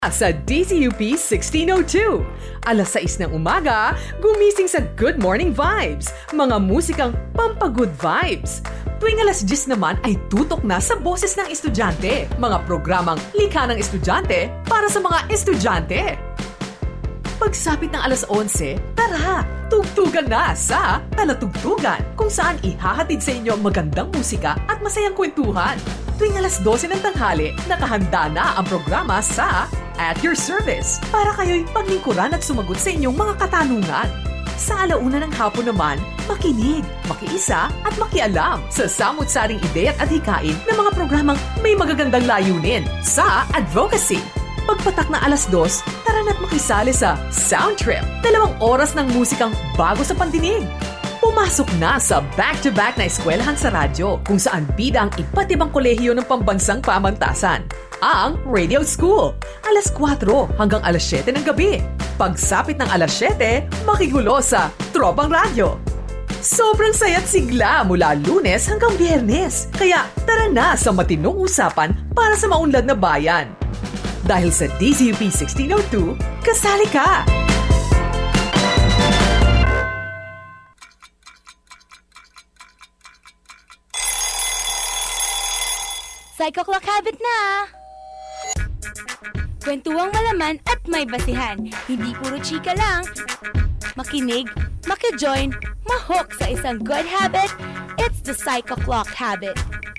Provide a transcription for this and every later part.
Sa DZUP 1602. Alas 6 ng umaga, gumising sa Good Morning Vibes, mga musikang pampagood vibes. Tuwing alas 10 naman ay tutok na sa boses ng estudyante, mga programang likha ng estudyante para sa mga estudyante. Pagsapit ng alas 11, tara, tugtugan na sa Talatugtugan, kung saan ihahatid sa inyo magandang musika at masayang kwentuhan. Tuwing alas 12 ng tanghali, nakahanda na ang programa sa At Your Service para kayo'y paglingkuran at sumagot sa inyong mga katanungan. Sa alauna ng hapon naman, makinig, makiisa at makialam sa samut-saring ideya at hikain ng mga programang may magagandang layunin sa advocacy. Pagpatak na alas 2, tara na't makisali sa Sound Trip, 2 oras ng musikang bago sa pandinig. Pumasok na sa back-to-back na eskwelahan sa radyo kung saan bida ang iba't ibang kolehiyo ng pambansang pamantasan. Ang Radio School, alas 4 hanggang alas 7 ng gabi. Pagsapit ng alas 7, makigulo sa Tropang Radyo. Sobrang saya't sigla mula Lunes hanggang Biyernes. Kaya tara na sa matinong usapan para sa maunlad na bayan. Dahil sa DZUP 1602, kasali ka! Psycho Clock Habit na! Kwentuang malaman at may basihan. Hindi puro chika lang. Makinig, makijoin, mahok sa isang good habit. It's the Psycho Clock Habit.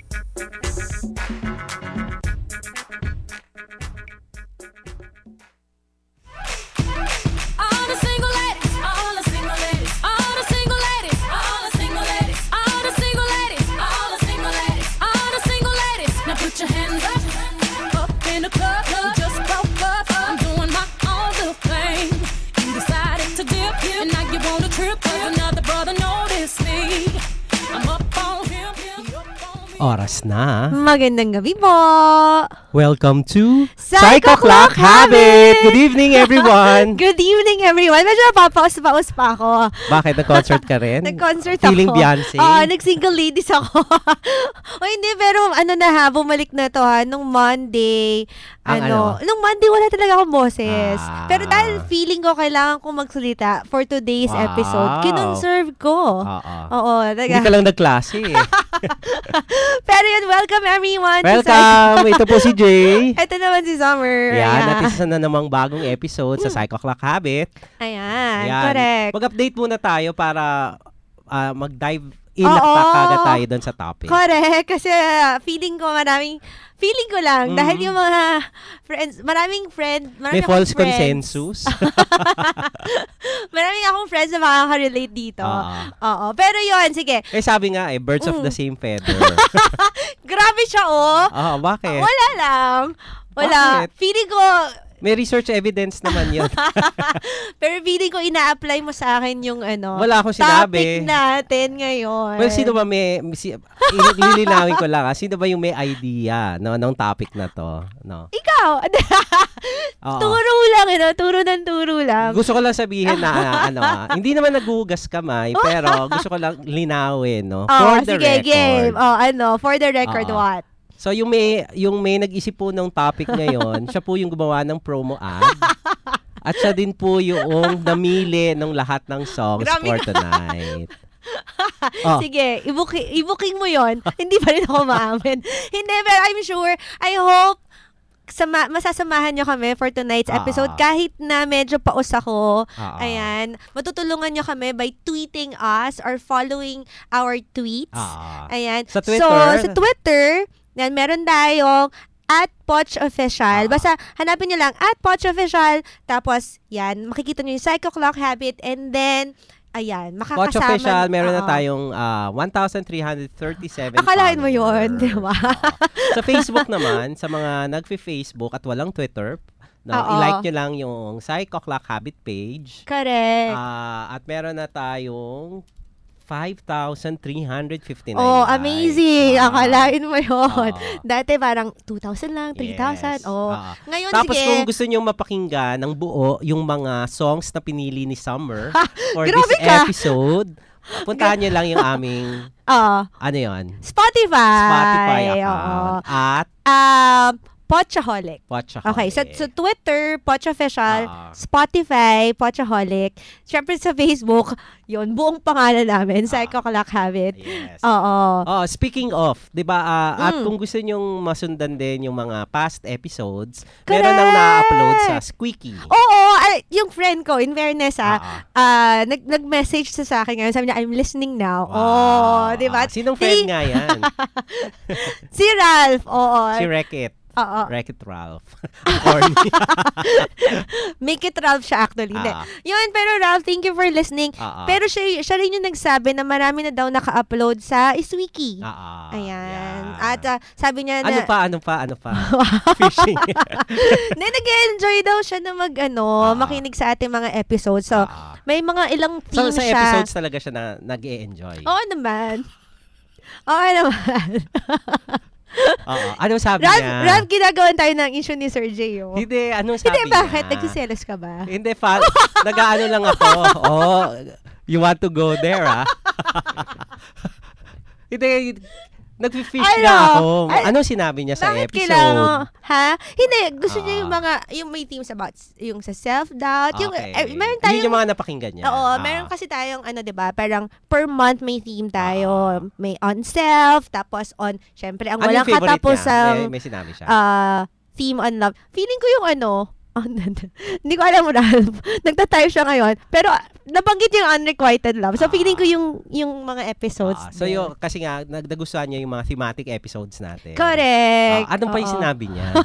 Oras na. Magandang gabi po. Welcome to Psycho Clock Habit. Good evening, everyone. Good evening, everyone. Medyo napapaus pa ako. Bakit? Nag-concert ka rin? Nag-concert Feeling ako. Beyonce? Nag-single ladies ako. O hindi, pero bumalik na to nung Monday. Nung Monday wala talaga akong boses. Pero dahil feeling ko kailangan kong magsalita for today's episode, kinonserve ko. Oo. Hindi ka lang nagklase eh. Pero yun, welcome everyone. Welcome! Ito po si Jay. Ito naman si Summer. Yan, natisa na namang bagong episode sa Psycho Clock Habit. Ayan, correct. Mag-update muna tayo para mag-dive in kagad tayo doon sa topic. Correct. Kasi feeling ko lang, dahil yung mga friends, maraming may false consensus. Maraming akong friends na makaka-relate dito. Oo. Pero yun, sige. Sabi nga birds of the same feather. Grabe siya, bakit? Wala lang. Wala. Bakit? Feeling ko, may research evidence naman yun. pero feeling ko ina-apply mo sa akin yung wala akong sinabi. Topic natin ngayon. Well, sino ba lilinawin ko lang sino ba yung may idea ng topic na to? No? Ikaw! Turo lang, turo lang. Gusto ko lang sabihin na hindi naman naghugas kamay, pero gusto ko lang linawin, no? For the sige, record. Game. For the record, what? So yung may nag-isip po ng topic ngayon, siya po yung gumawa ng promo ad. At siya din po yung namili ng lahat ng songs for tonight. Sige, i-booking mo yon. Hindi pa rin ako maamin. Hindi, pero I'm sure, I hope masasamahan nyo kami for tonight's episode kahit na medyo paus ako. Ayan. Matutulungan nyo kami by tweeting us or following our tweets. Ayan. Sa Twitter. So, sa Twitter, yan, meron tayong @PochOfficial. Basta hanapin nyo lang @PochOfficial. Tapos, yan, makikita nyo yung Psycho Clock Habit. And then, ayan, makakasama. Poch Official, meron na tayong 1,337 akalain mo yun, di ba? Sa Facebook naman, sa mga nagfi-Facebook at walang Twitter, i-like nyo lang yung Psycho Clock Habit page. Correct. At meron na tayong 5,359. Amazing. Akalain mo yun. Dati parang 2,000 lang, 3,000. Yes. Ngayon, tapos sige. Kung gusto nyo mapakinggan ng buo yung mga songs na pinili ni Summer for this Grabe episode, puntahan nyo lang yung aming ano yun? Spotify account. At Pochaholic. Okay, so Twitter, Pochofficial, Spotify, Pochaholic. Siyempre sa Facebook, yun, buong pangalan namin, Psycho Clock Habit. Yes. Oo. Speaking of, 'di ba, at kung gusto nyong masundan din yung mga past episodes, meron nang na-upload sa Squeaky. Oo, yung friend ko, in fairness, nag-message sa akin ngayon, sabi niya, I'm listening now. Wow. 'Di ba? Sinong friend nga yan? Si Ralph, oo. Si Wreck-It. Oo. Wreck-It Ralph. Corny. Make it Ralph siya actually. Yun, pero Ralph, thank you for listening. Pero siya rin yung nagsabi na marami na daw naka-upload sa Iswiki. Ayan. At sabi niya na... Ano pa? Fishing. Nag-enjoy daw siya na makinig sa ating mga episodes. So, may mga ilang themes sa siya. episodes talaga siya na nag-e-enjoy. Oo naman. Ano sabi niya? Ralph, ginagawan tayo ng issue ni Sir J. Hindi, anong sabi niya? Hindi, bakit? Nagsiselos ka ba? Hindi, nag-aano lang ako. You want to go there, Hindi, nag-fish na ako. Anong sinabi niya sa bakit episode? Kailangan, Hindi, gusto niya yung may themes about, yung sa self-doubt. Meron tayong... Yun yung mga napakinggan niya. Oo, meron kasi tayong, diba, parang per month may theme tayo. May on self, tapos on, syempre, ang walang katapusang... May sinabi siya. Theme on love. Feeling ko yung hindi ko alam, Ralph. Nagtatayo siya ngayon. Pero, nabanggit yung unrequited love. So, feeling ko yung mga episodes. So, kasi nga, nagustuhan niya yung mga thematic episodes natin. Correct. Anong pa yung sinabi niya?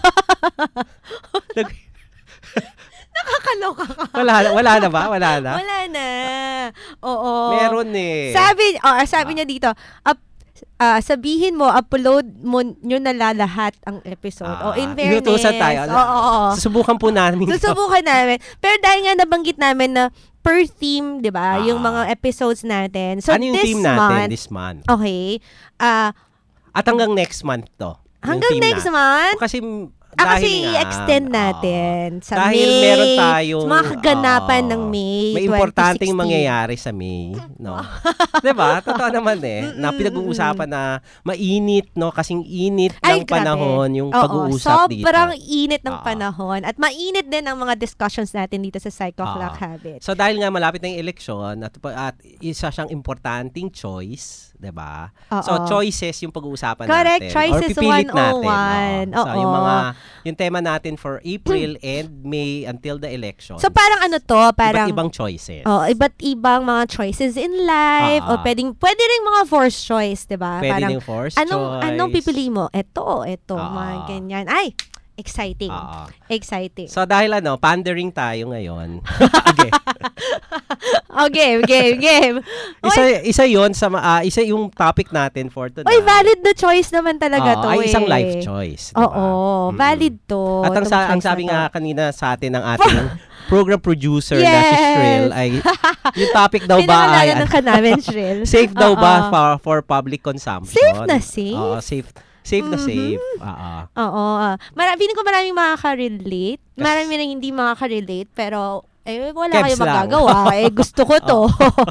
Nakakaloka ka. Wala na ba? Wala na? Wala na. Oo. Meron eh. Sabi niya dito, sabihin mo, upload mo nyo na lahat ang episode. In fairness. Inutusan tayo. Susubukan po namin. Susubukan namin. Pero dahil nga nabanggit namin na per theme, di ba? Yung mga episodes natin. So, ano yung theme natin this month? Okay. At hanggang next month to. Hanggang next month? Kasi kasi i-extend natin sa dahil May. Meron tayong mga kaganapan ng May 2016. May importanteng mangyayari sa May, no? 'Di ba? Totoo naman na pinag-uusapan na mainit, no? Kasing init ng panahon yung pag-uusap dito. Sobrang init ng panahon at mainit din ang mga discussions natin dito sa Psycho Clock Habit. So dahil nga malapit na yung eleksyon at isa siyang importanteng choice, 'di ba? So choices yung pag-uusapan Correct. natin. Choices or pipilit 101. natin. No? So yung tema natin for April and May until the election. So parang parang iba't ibang choices. Iba't ibang mga choices in life o pwede ring mga forced choice, 'di ba? Pwede ring forced choice. Anong pipili mo? Ito, mga ganyan. Ay, exciting. Exciting. So dahil pandering tayo ngayon. Game. Isa 'yon sa isa yung topic natin for today. Valid na choice naman talaga to. Ay isang life choice, diba? Valid to. At ang sabi nga kanina sa atin ng ating program producer na si Shrill ay yung topic daw ba ay safe daw ba for public consumption? Safe na safe. Safe na safe. Feeling ko maraming makaka-relate. Marami rin hindi makaka-relate, pero wala kayong magagawa. Gusto ko to.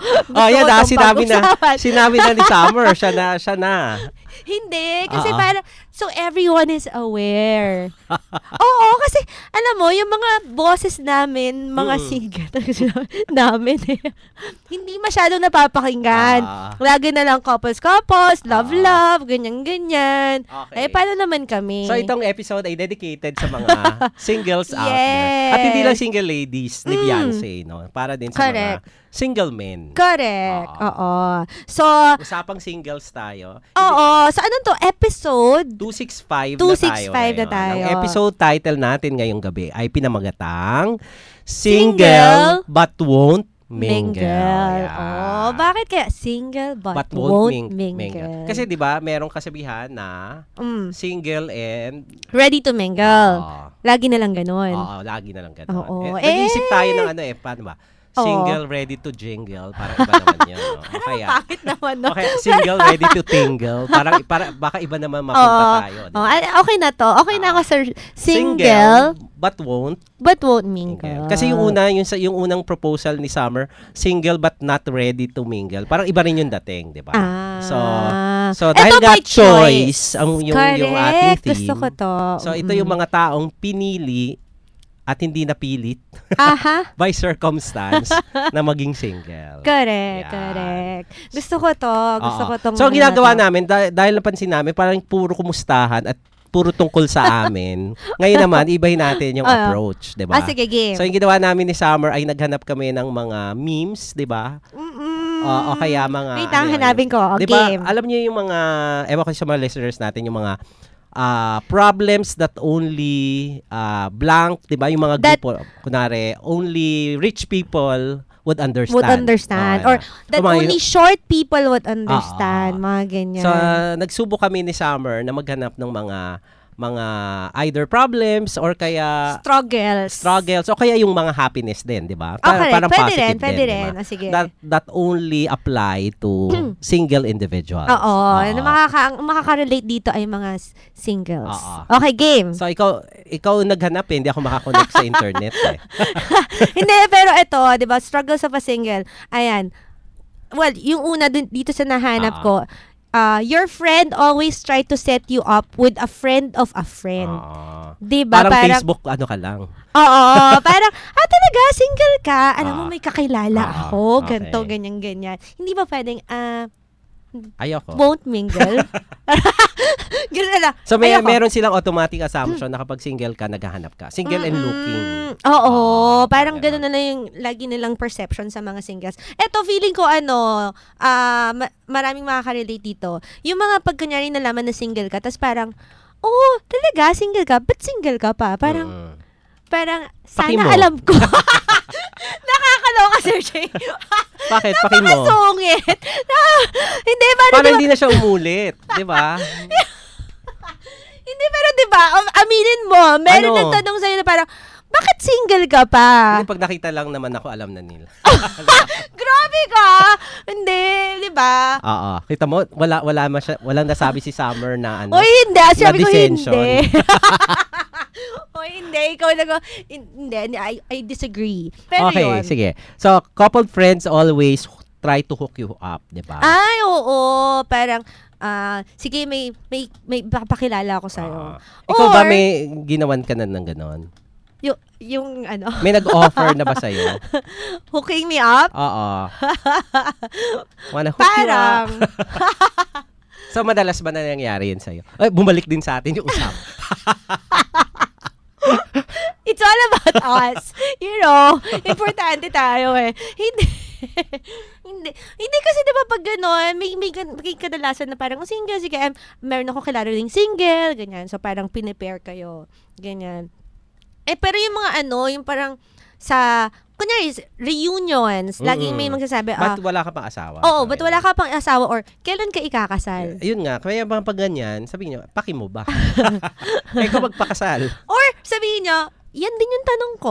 Sinabi na ni Summer. Siya na. Hindi. Kasi parang, so everyone is aware. Kasi, alam mo, yung mga bosses namin, mga single namin, hindi masyadong napapakinggan. Lagi na lang couples, love, ganyan. Okay. Paano naman kami? So, itong episode ay dedicated sa mga singles out there. At hindi lang single ladies ni Beyonce, no? Para din sa mga single men. Correct. So, usapang singles tayo. So, anong to? Episode? 265 na tayo. Ang episode title natin ngayong gabi ay pinamagatang Single But Won't Mingle. Bakit kaya single but won't mingle? Kasi 'di ba, merong kasabihan na single and ready to mingle. Lagi na lang ganun. Lagi na lang ganun. Nag-iisip tayo ng paano ba? Single, ready to jingle. Parang iba naman yun. No? Bakit naman? No? Okay, single, ready to tingle. Baka iba naman mapunta tayo. Diba? Okay na to. Okay na ako, sir. Single but won't mingle. Kasi yung unang proposal ni Summer, single but not ready to mingle. Parang iba rin yung dating, di ba? So, So, dahil Ito nga by choice ang yung ating theme. Gusto ko to. So, ito yung mga taong pinili at hindi napilit Aha. by circumstance na maging single. Correct. Gusto ko to. Gusto ko tong So, ang ginagawa namin, dahil napansin namin, parang puro kumustahan at puro tungkol sa amin. Ngayon naman, ibahin natin yung approach, 'di ba? Sige, game. So, yung ginawa namin ni Summer ay naghanap kami ng mga memes, 'di ba? O kaya mga wait, hanapin ko. Diba, Game. alam niyo yung mga, ewan ko sa mga listeners natin, yung mga problems that only blank, 'di ba? Yung mga grupo, kunwari, only rich people would understand. Or that only short people would understand. Mga ganyan. So, nagsubok kami ni Summer na maghanap ng mga either problems or kaya struggles o kaya yung mga happiness din, di ba? Parang pwede positive rin. Diba? Sige. That only apply to single individuals. Oo. Makaka-relate dito ay mga singles. Okay, game. So, ikaw naghanap hindi ako makakonect sa internet eh. Hindi, pero ito, di ba, struggles of a single. Ayan. Well, yung una dito sa nahanap ko, your friend always try to set you up with a friend of a friend. Diba? Parang Facebook, ka lang. Oo. Parang, talaga, single ka. Alam mo, may kakilala ako. Ganto, ganyan. Hindi ba pwedeng, ayoko. Won't mingle? Ganun na lang. So, meron silang automatic assumption na kapag single ka, naghahanap ka. Single and looking. Oo. Parang ganun na lang yung lagi nilang perception sa mga singles. Eto, feeling ko, maraming makaka-relate dito. Yung mga pagkanyari nalaman na single ka, tas parang, talaga, single ka? Ba't single ka pa? Parang, sana alam ko. Nakakaloka, Sir Jay. Bakit? Paki mo. Napakasungit. Hindi, parang hindi na siya umulit. Di ba? Hindi, pero di ba, aminin mo, meron nagtanong sa'yo na parang, bakit single ka pa? Hindi, pag nakita lang naman ako, alam na nila. Grabe ka! Hindi, di ba? Oo. Kita mo, walang nasabi si Summer na Oy, hindi. Sabi ko dissension. hindi. Oy, hindi. Ikaw hindi. I disagree. Pero okay, yun. sige. So, coupled friends always try to hook you up, di ba? Ay, oo. Parang, sige, may papakilala ako sa'yo. Ikaw ba may ginawan ka na ng ganon? Yung ano? May nag-offer na ba sa'yo? Hooking me up? Oo. Wanna hook you up? So, madalas ba na nangyari yun sa'yo? Ay, bumalik din sa atin yung usap. It's all about us. You know, importante tayo eh. Hindi kasi diba pag gano'n, may kadalasan na parang single, sige, meron ako kilala ring single, ganyan. So, parang pinipare kayo, ganyan. Pero yung mga yung parang sa, kunyari, reunions, laging may magsasabi, ba't wala ka pang asawa? Oo, ba't wala ka pang asawa or kailan ka ikakasal? Yun nga, kaya pag ganyan, sabihin nyo, paki mo ba? Ikaw magpakasal. Or sabihin nyo, yan din yung tanong ko.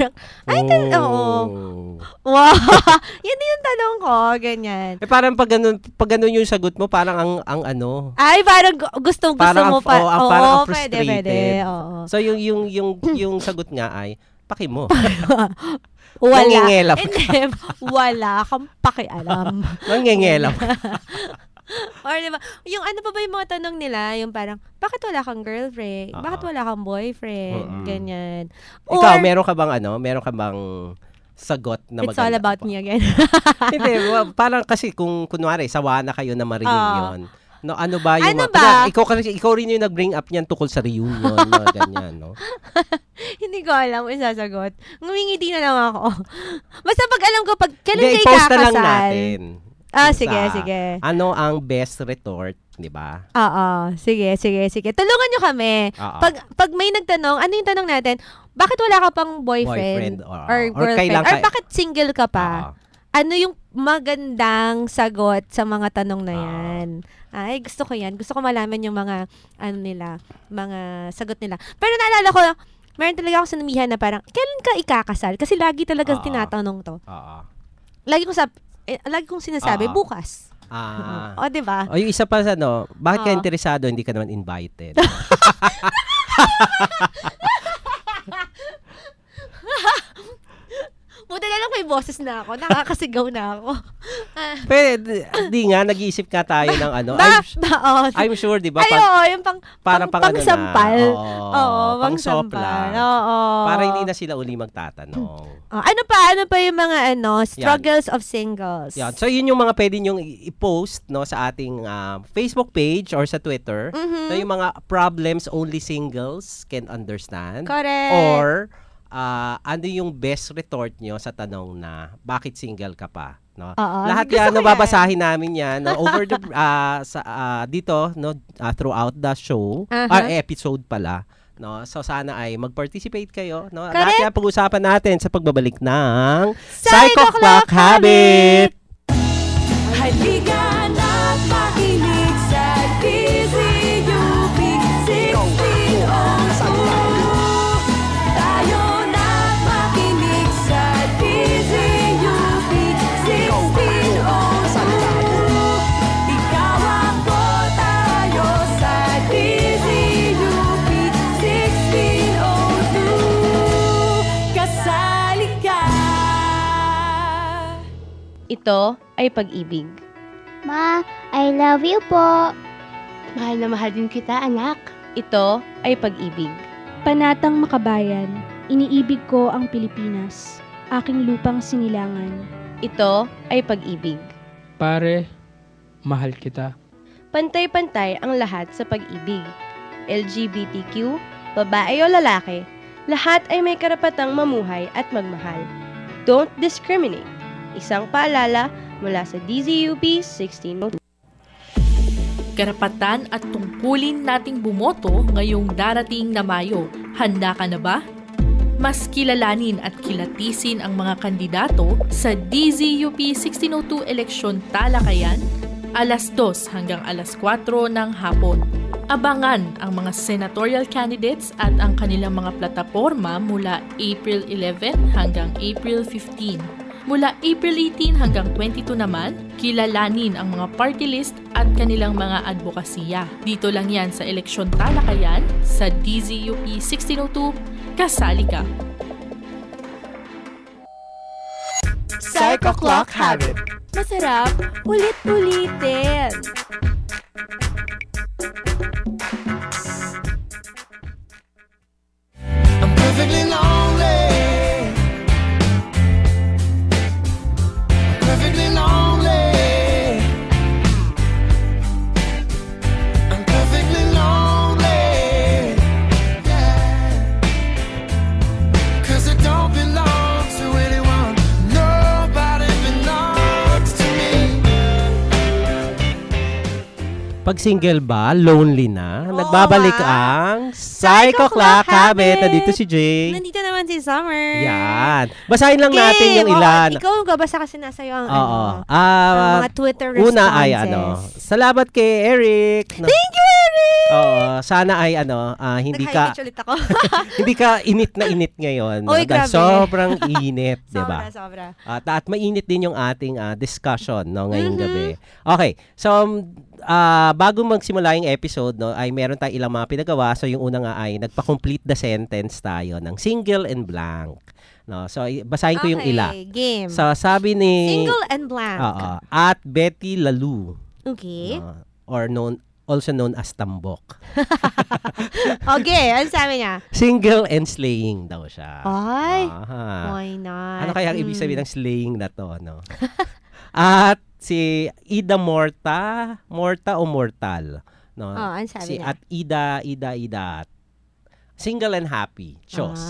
Wow. Yan din yung tanong ko, ganyan. Parang pag ganun yung sagot mo, parang ang ano. Ay, parang gusto mo pa. Parang frustrated. Pwede. Oo. So yung sagot nga ay, paki mo. Wala. Nangingelap ka. Wala kang pakialam. Nangingelap. Or diba, yung ano pa ba yung mga tanong nila, yung parang, bakit wala kang girlfriend? Bakit wala kang boyfriend? Ganyan. Ikaw, meron ka bang sagot na maganda? It's all about me again. Hindi, parang kasi kung kunwari, sawa na kayo na ma-reunion. No, ano ba yung ikaw rin yung nag-bring up niyan tukol sa reunion, mga ganyan, no? Hindi ko alam kung isasagot. Ngumingiti na lang ako. Basta pag alam ko, pag kailan kayo i-post kakasal. na lang natin. Sige. Ano ang best retort, di ba? Oo. Sige. Tulungan nyo kami. Pag may nagtanong, ano yung tanong natin? Bakit wala ka pang boyfriend or girlfriend? Or bakit single ka pa? Ano yung magandang sagot sa mga tanong na yan? Ay, gusto ko yan. Gusto ko malaman yung mga, mga sagot nila. Pero naalala ko, meron talaga ako sanamihan na parang, kailan ka ikakasal? Kasi lagi talaga tinatanong to. Lagi kong sinasabi, bukas. O, diba? O, yung isa pa bakit ka interesado, hindi ka naman invited? Buti na lang may boses na ako. Nakakasigaw na ako. Di nga, nag-iisip ka tayo ng ano. I'm sure, di ba? Yung pang ano sampal. Oo, pang sopla. Para hindi na sila uli magtatanong. Ano pa yung mga struggles of singles? Yan. So, yun yung mga pwede nyong i-post sa ating Facebook page or sa Twitter. Na yung mga problems only singles can understand. Correct. Or, ano yung best retort nyo sa tanong na bakit single ka pa? No? Lahat yan, babasahin namin yan over the dito throughout the show or episode pala. No? So sana ay mag-participate kayo, no? Lahat yan pag-usapan natin sa pagbabalik ng Psycho Clock Habit. Halika na't makinig sa DZUP 1602. Tayo na't makinig sa DZUP 1602. Ikaw ako, tayo sa DZUP 1602. Kasali ka. Ito ay pag-ibig. Ma, I love you po. Mahal na mahal din kita, anak. Ito ay pag-ibig. Panatang makabayan, iniibig ko ang Pilipinas, aking lupang sinilangan. Ito ay pag-ibig. Pare, mahal kita. Pantay-pantay ang lahat sa pag-ibig. LGBTQ, babae o lalaki, lahat ay may karapatang mamuhay at magmahal. Don't discriminate. Isang paalala mula sa DZUP 1602. Karapatan at tungkulin nating bumoto ngayong darating na Mayo. Handa ka na ba? Mas kilalanin at kilatisin ang mga kandidato sa DZUP 1602 eleksyon talakayan, alas 2 hanggang alas 4 ng hapon. Abangan ang mga senatorial candidates at ang kanilang mga plataporma mula April 11 hanggang April 15. Mula April 18 hanggang 22 naman, kilalanin ang mga party list at kanilang mga advokasya. Dito lang yan sa Eleksyon Talakayan sa DZUP 1602. Kasali ka! Psycho Clock Habit. Masarap, ulit-ulitin. I'm perfectly lonely. Perfectly lonely. I'm perfectly lonely. Yeah. 'Cause I don't belong to anyone. Nobody belongs to me. Pag single ba, lonely na, nagbabalik ang Psycho Clock Habit. Nandito si Jay. Nandito naman si Summer. Yan. Basahin lang natin yung ilan. Ikaw magbabasa kasi nasa iyo ang, ang mga Twitter responses. Una ay salamat kay Eric. Thank you, Eric! Sana ay hindi ka ulit ako. hindi ka init na init ngayon. Oy, grabe. Sobrang init, 'di ba? Sobra. At mainit din yung ating discussion ngayong gabi. Okay. So bago magsimula yung episode, ay meron tayong ilang mga pinagawa. So yung una nga ay nagpa-complete the sentence tayo ng single and blank. No, so basahin ko yung ila. Game. So sabi ni Single and blank. At Betty Lalu. Okay. Or also known as Tambok. Okay, ano sabi niya? Single and slaying daw siya. Ay, why not? Ano kaya ang ibig sabihin ng slaying na to, no? At si Ida Morta o Mortal, no? Ano sabi si niya? At Ida. Single and happy. Chos.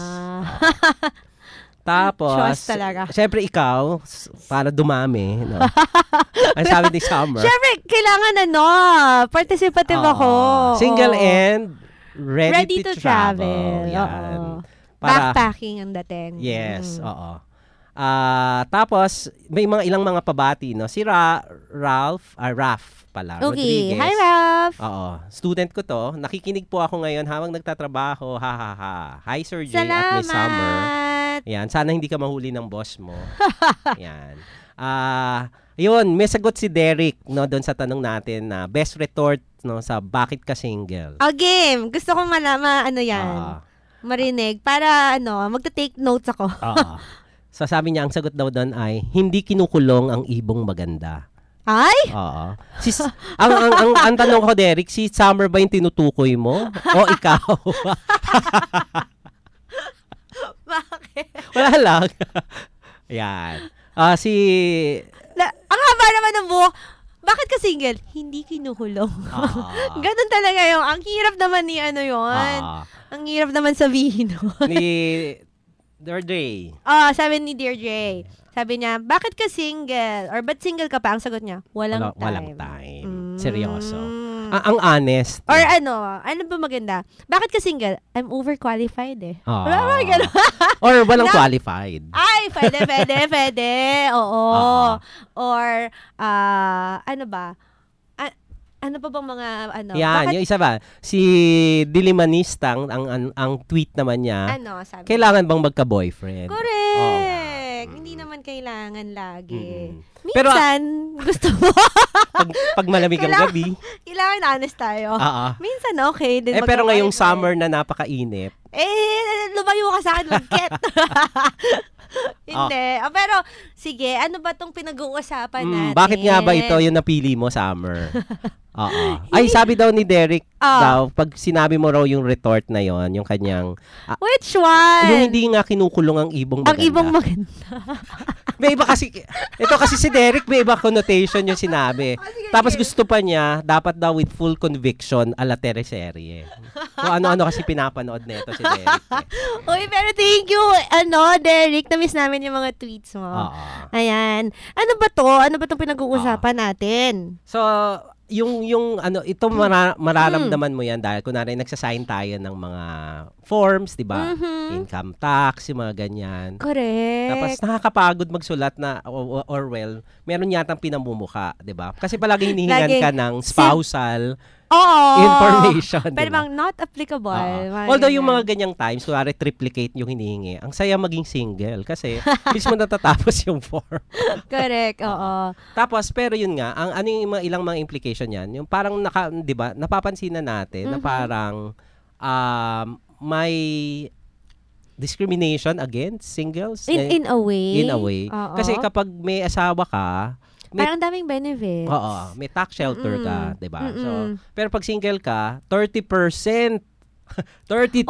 Tapos, Chos talaga. Siyempre ikaw, para dumami, no? Ang sabi ni Summer. Siyempre, kailangan participative ako. Single and ready to travel. Yan. Backpacking ang dating. Yes, oo. Tapos, may ilang mga pabati, no? Si Ralph pala. Okay. Rodriguez. Hi, Ralph. Oo. Student ko to. Nakikinig po ako ngayon habang nagtatrabaho. Hi, Sir Jay at Miss Summer. Yan. Sana hindi ka mahuli ng boss mo. Yan. Yun, may sagot si Derek, no, doon sa tanong natin na best retort, no, sa bakit ka single. Game. Gusto kong malaman, yan. Marinig. Para, magta-take notes ako. So sabi niya, ang sagot daw doon ay, hindi kinukulong ang ibong maganda. Ay? Oo. Ang tanong ko, Derek, si Summer ba yung tinutukoy mo? O ikaw? Bakit? Wala lang. Yan. Ang haba naman ng buhok. Bakit ka single? Hindi kinukulong. Ganun talaga yung, ang hirap naman ni ano yun. Ang hirap naman sabihin. Ni Deirdre. Sabi ni Deirdre. Sabi niya, bakit ka single? Or ba't single ka pa? Ang sagot niya, walang time. Walang time. Seryoso. Ang honest. Or ano ba maganda? Bakit ka single? I'm overqualified eh. Wala ba gano'n? Or walang qualified. Ay, pwede. Oo. Or, ano ba? Ano pa bang mga, ano? Yan, yung isa ba? Si Dilimanistang, ang tweet naman niya, sabi? Kailangan bang magka-boyfriend? Correct. Hindi naman kailangan lagi. Minsan, pero, gusto mo. pag malamig ang gabi. Kailangan honest tayo. Minsan okay din. Pero ngayong summer na napakainit. Lumayo ka sa akin, magket. Hindi. Pero, sige, ano ba itong pinag-uusapan natin? Bakit nga ba ito yung napili mo, Summer? Ay, sabi daw ni Derek pag sinabi mo raw yung retort na yon, yung kanyang... Which one? Yung hindi nga kinukulong ang ibong maganda. Ang ibong maganda. May iba kasi, ito kasi si Derek, may iba connotation yung sinabi. Tapos gusto pa niya, dapat daw with full conviction ala teleserye. Kung ano-ano kasi pinapanood na ito si Derek. Uy, pero thank you, Derek. Na-miss namin yung mga tweets mo. Ayan. Ano ba to? Ano ba itong pinag-uusapan natin? So, yung ito mararamdaman mo yan dahil kunwari nagsasign tayo ng mga forms, di ba? Income tax, yung mga ganyan. Correct. Tapos nakakapagod magsulat na or meron yatang pinamumuka, di ba? Kasi palagi hinihingan ka ng spousal information. Pero bang not applicable. Although yung mga ganyang times, kunwari triplicate yung hinihingi, ang saya maging single kasi mismo natatapos yung form. Correct, oo. Tapos, pero yun nga, yung ilang mga implication yan, yung parang, di ba, napapansin na natin na parang may discrimination against singles. In a way. In a way. Kasi kapag may asawa ka, parang daming benefits. Oo, may tax shelter ka, 'di ba? So, pero pag single ka, 30%. 33%.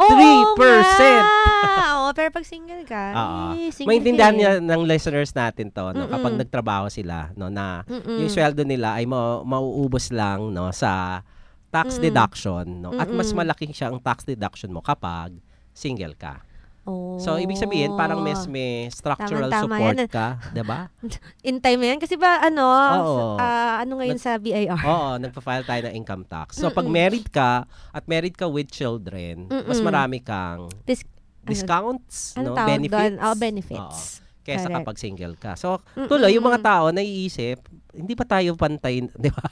Oo, pero pag single ka, maintindihan niya ng listeners natin 'to, no, kapag nagtrabaho sila, no, na yung sweldo nila ay mauubos lang, no, sa tax deduction, no. At mas malaki siya ang tax deduction mo kapag single ka. So, ibig sabihin, parang may structural support ka, diba? In time yan. Kasi ba, ano ngayon sa BIR? Oo, nagpa-file tayo ng income tax. So, pag married ka, at married ka with children, mas marami kang discounts, no? Benefits. Benefits. Kesa kapag single ka. So, tuloy, yung mga tao naiisip, hindi pa tayo pantay, di ba?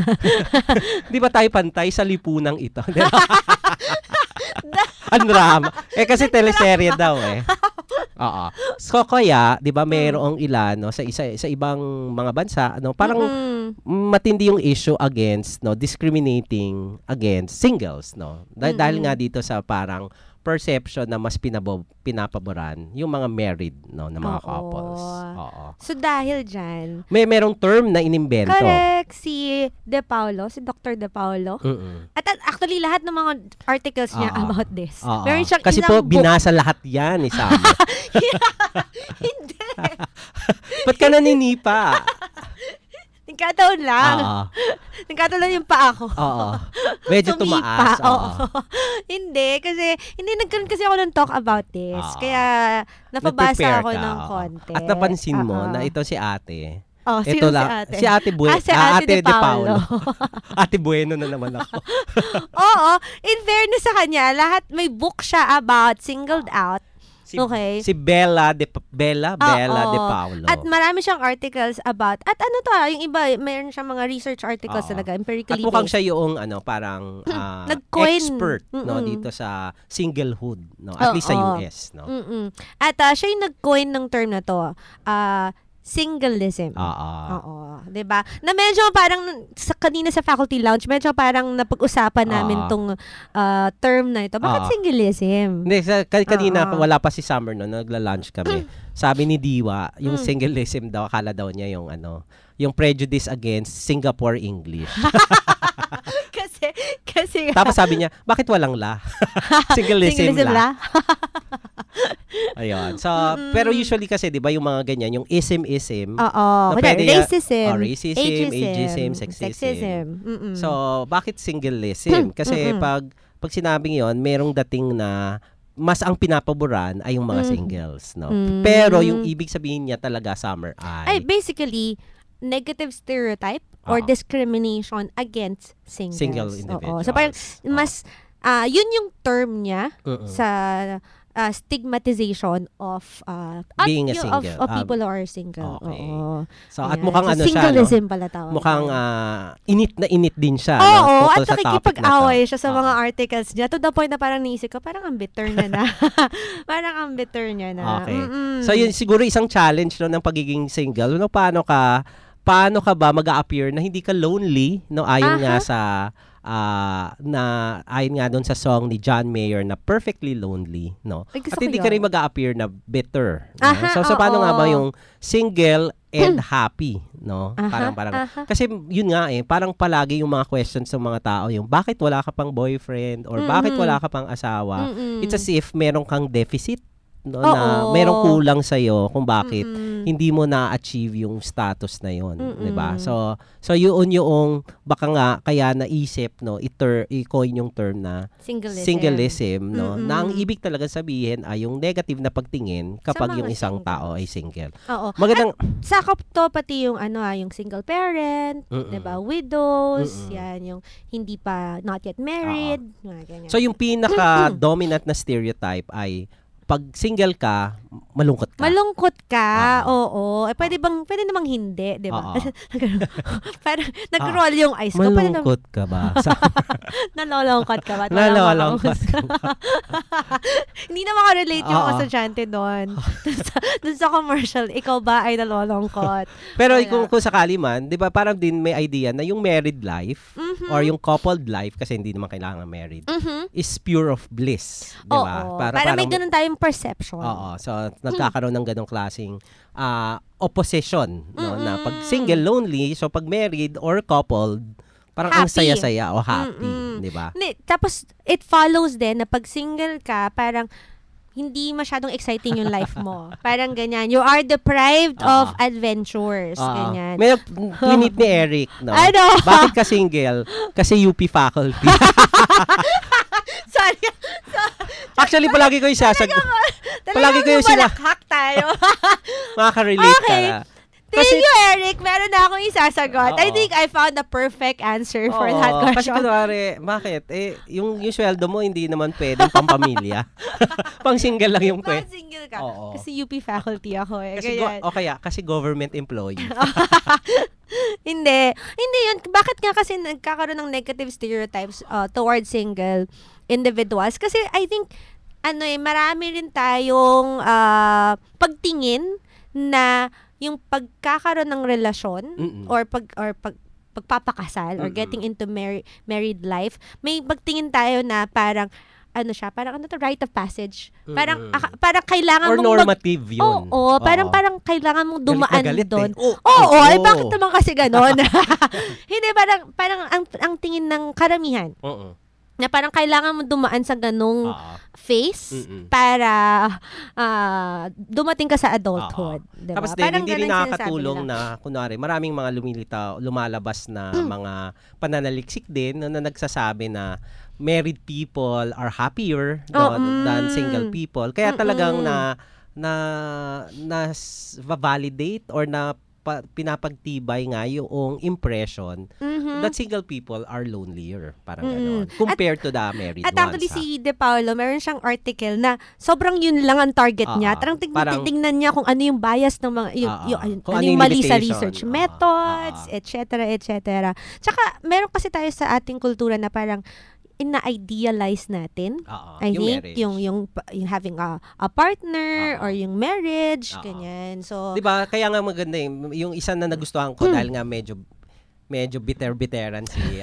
Hindi pa tayo pantay sa lipunang ito, di ba? Ang drama. Kasi teleserye daw eh. Oo. So kaya, 'di ba, mayroong ilan no sa ibang mga bansa, no, parang matindi yung issue against discriminating against singles, no. Dahil nga dito sa parang perception na mas pinapaboran yung mga married, no, na mga couples. Oo. So dahil diyan, merong term na inimbento. Correct, si Dr. De Paulo. At actually lahat ng mga articles niya about this. Meron siyang kasi po binasa lahat 'yan ni Sam. Hindi. Ba't ka naninipa? Nagkataon lang. Nagkataon lang yung paa ko. Medyo tumaas. Hindi, nagkaroon kasi ako ng talk about this. Kaya, napabasa ako ng konti. At napansin mo na ito si ate. Ito lang. Si ate De Paulo. Ate Bueno na naman ako. Oo. In fairness sa kanya, may book siya about singled out. Si Bella De Paulo. At marami siyang articles about, at ano to, yung iba, mayroon siyang mga research articles talaga, empirically based. At mukhang siya yung, parang expert, no, dito sa singlehood, no, at least sa US, no. At siya yung nag-coin ng term na to, singleism. Oo. Oo. 'Di ba? Na medyo parang kanina sa faculty lounge, medyo parang napag-usapan namin tong term na ito. Bakit singleism? Hindi, kanina wala pa si Summer no, nagla-lunch kami. Sabi ni Diwa, yung singleism daw, akala daw niya yung yung prejudice against Singapore English. kasi Tapos sabi niya, bakit walang la? Singleism la. Ayun. So, pero usually kasi, di ba, yung mga ganyan, yung ism. Oo. Racism. Ageism, sexism. So, bakit singleism? Kasi pag sinabing yon, merong dating na mas ang pinapaboran ay yung mga singles, no? Pero yung ibig sabihin niya talaga, Summer, ay basically negative stereotype or discrimination against singles. Single individuals. So parang mas yun yung term niya sa stigmatization of being a single. Of people who are single. Okay. Oo. So at mukhang so, siya, singleism pala tawag. Mukhang init na init din siya. Oo, at nakikipag-away siya sa mga articles niya. To the point na parang naisip ko, parang ang bitter na. Parang ang bitter niya na. Okay. So yun siguro isang challenge no ng pagiging single. No, paano ka ba mag-a-appear na hindi ka lonely, no? Ayon nga sa ayon nga doon sa song ni John Mayer na Perfectly Lonely, no? At hindi ka rin mag-a-appear na bitter. No? So paano nga ba yung single and happy, no? Parang kasi yun nga parang palagi yung mga questions ng mga tao yung bakit wala ka pang boyfriend or bakit wala ka pang asawa? It's as if meron kang deficit, no, na merong kulang sa iyo kung bakit hindi mo na-achieve yung status na yon, 'di ba? So yun yung baka nga kaya naisip, no, i-coin yung term na singleism, no, na ang ibig talaga sabihin ay yung negative na pagtingin kapag yung isang tao ay single. Oo. Magandang sakop to pati yung yung single parent, 'di ba? Widows, yan yung hindi pa not yet married, ganyan. So yung pinaka dominant na stereotype ay pag single ka, malungkot ka. Malungkot ka, oo. Pwede namang hindi, di ba? Parang nag-roll yung eyes ko. Malungkot ka ba? Nalolongkot ka ba? Nalolongkot ka ba? Hindi na makarelate yung estudyante doon. Doon sa commercial, ikaw ba ay nalolongkot? Pero kung sakali man, di ba, parang din may idea na yung married life or yung coupled life, kasi hindi naman kailangan married, is pure of bliss. Di ba? Para may ganun tayong perception. Oo. So, nagkakaroon ng ganong klaseng opposition, no? Na pag single, lonely, so pag married or coupled, parang ang saya-saya o happy, di ba? Tapos, it follows din na pag single ka, parang hindi masyadong exciting yung life mo. Parang ganyan. You are deprived of adventures. Ganyan. May tweet ni Eric, no? Ano? Bakit ka single? Kasi UP faculty. Sorry. Actually, palagi ko yung sasagot. Palagi ko yung malakak tayo. Makaka-relate ka na. Thank you, Eric. Meron na akong isasagot. I think I found the perfect answer for that question. Kasi kunwari, bakit? Yung sweldo mo, hindi naman pwedeng pampamilya. Pang single lang yung pwede. Pang single ka. Kasi UP faculty ako Kasi government employee. Hindi yun. Bakit nga kasi nagkakaroon ng negative stereotypes towards single individuals? Kasi I think, marami rin tayong pagtingin na yung pagkakaroon ng relasyon or pagpapakasal or getting into married life, may pagtingin tayo na parang rite of passage. Parang kailangan or mong normative yun. Oo, parang kailangan mong dumaan doon. Eh. Bakit naman kasi ganon? Hindi, parang ang tingin ng karamihan. Na parang kailangan mo dumaan sa ganong phase para dumating ka sa adulthood. Diba? Tapos din, hindi rin nakakatulong na, kunwari, maraming mga lumalabas na mga pananaliksik din na nagsasabi na married people are happier than single people. Kaya talagang validate or na pinapagtibay nga yung impression that single people are lonelier. Parang gano'n. Compared to the married ones. At actually si De Paulo, meron siyang article na sobrang yun lang ang target niya. Parang tingnan niya kung ano yung bias ng mga, ano yung mali sa research methods, etc. Tsaka, meron kasi tayo sa ating kultura na parang ina-idealize natin. I yung think marriage. yung having a partner or yung marriage, Oo. ganyan. So, 'Di ba? Kaya nga maganda yung isa na nagustuhan ko dahil nga medyo bitter-bitteran si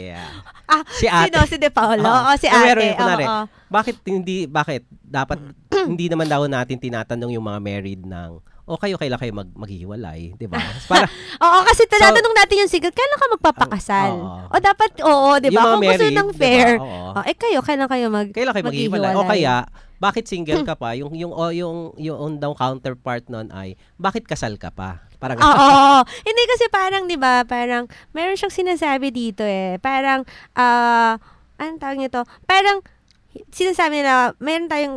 ate. sino? Si De Paolo? Oo. O si Pero ate? yung kunwari, Oo. bakit dapat hindi naman daw natin tinatanong yung mga married ng kailan kayo maghihiwalay, 'di ba? Para Oo, kasi tinatanong natin yung single, kailan ka magpapakasal? O dapat, 'di ba? Kung gusto ng fair. Diba? Kayo, kailan kayo kailan kayo maghihiwalay? O kaya, bakit single ka pa? Yung daw counterpart nun ay, bakit kasal ka pa? Parang Oo. Hindi kasi parang, 'di ba? Parang meron siyang sinasabi dito Parang anong tawag nito? Parang sinasabi nila, meron tayong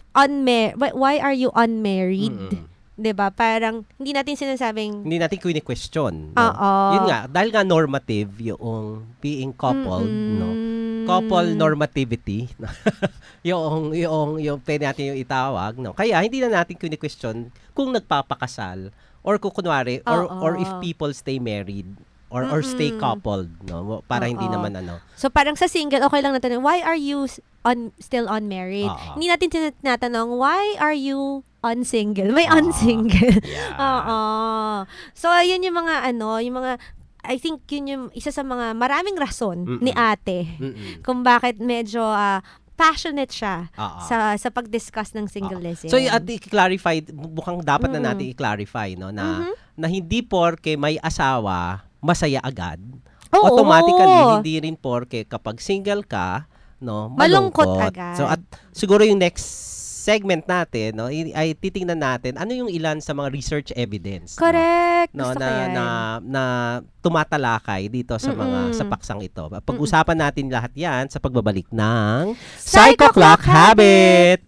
why are you unmarried? 'Di ba? Parang hindi natin question. No? Oo. Yun nga, dahil nga normative yung being coupled, no? Couple normativity. yung pwede natin yung itawag, no? Kaya hindi na natin question kung nagpapakasal or kung kunwari or if people stay married or stay coupled, no? Para hindi naman So parang sa single, okay lang natin, why are you still unmarried? Hindi natin tinatanong, why are you unsingle? May unsingle. Yeah. So yun yung mga I think yun yung isa sa mga maraming rason ni ate kung bakit medyo passionate siya sa pag-discuss ng singleism. So at i-clarify, mukhang dapat na natin i-clarify, no, na hindi porke may asawa masaya agad. Automatically hindi rin porke kapag single ka, no, malungkot agad. So at siguro yung next segment natin, no, ay titingnan natin ano yung ilan sa mga research evidence. Correct. No, Gusto ko yan. na tumatalakay dito sa mga sa paksang ito. Pag-usapan natin lahat 'yan sa pagbabalik ng Psycho Clock Habit.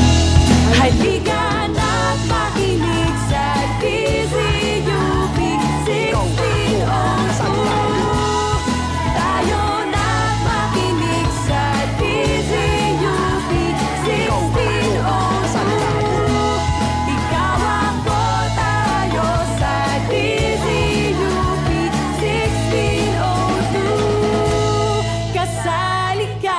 Halika na't makinig sa DZUP 1602. Tayo na't makinig sa DZUP 1602. Ikaw ako, tayo sa DZUP 1602. Kasali ka.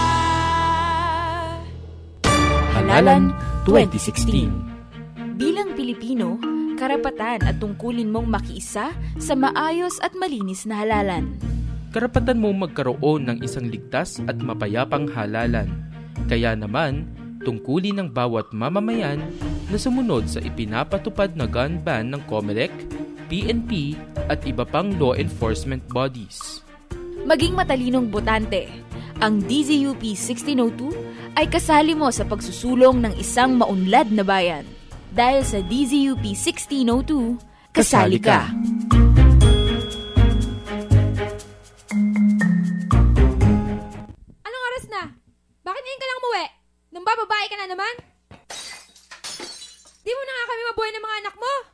Halalan 2016. Bilang Pilipino, karapatan at tungkulin mong makiisa sa maayos at malinis na halalan. Karapatan mong magkaroon ng isang ligtas at mapayapang halalan. Kaya naman, tungkulin ng bawat mamamayan na sumunod sa ipinapatupad na gun ban ng COMELEC, PNP at iba pang law enforcement bodies. Maging matalinong botante. Ang DZUP 1602 ay kasali mo sa pagsusulong ng isang maunlad na bayan. Dahil sa DZUP 1602, kasali ka. Anong oras na? Bakit ngayon ka lang umuwi? Nang bababae ka na naman? Di mo na nga kami mabuhay ng mga anak mo?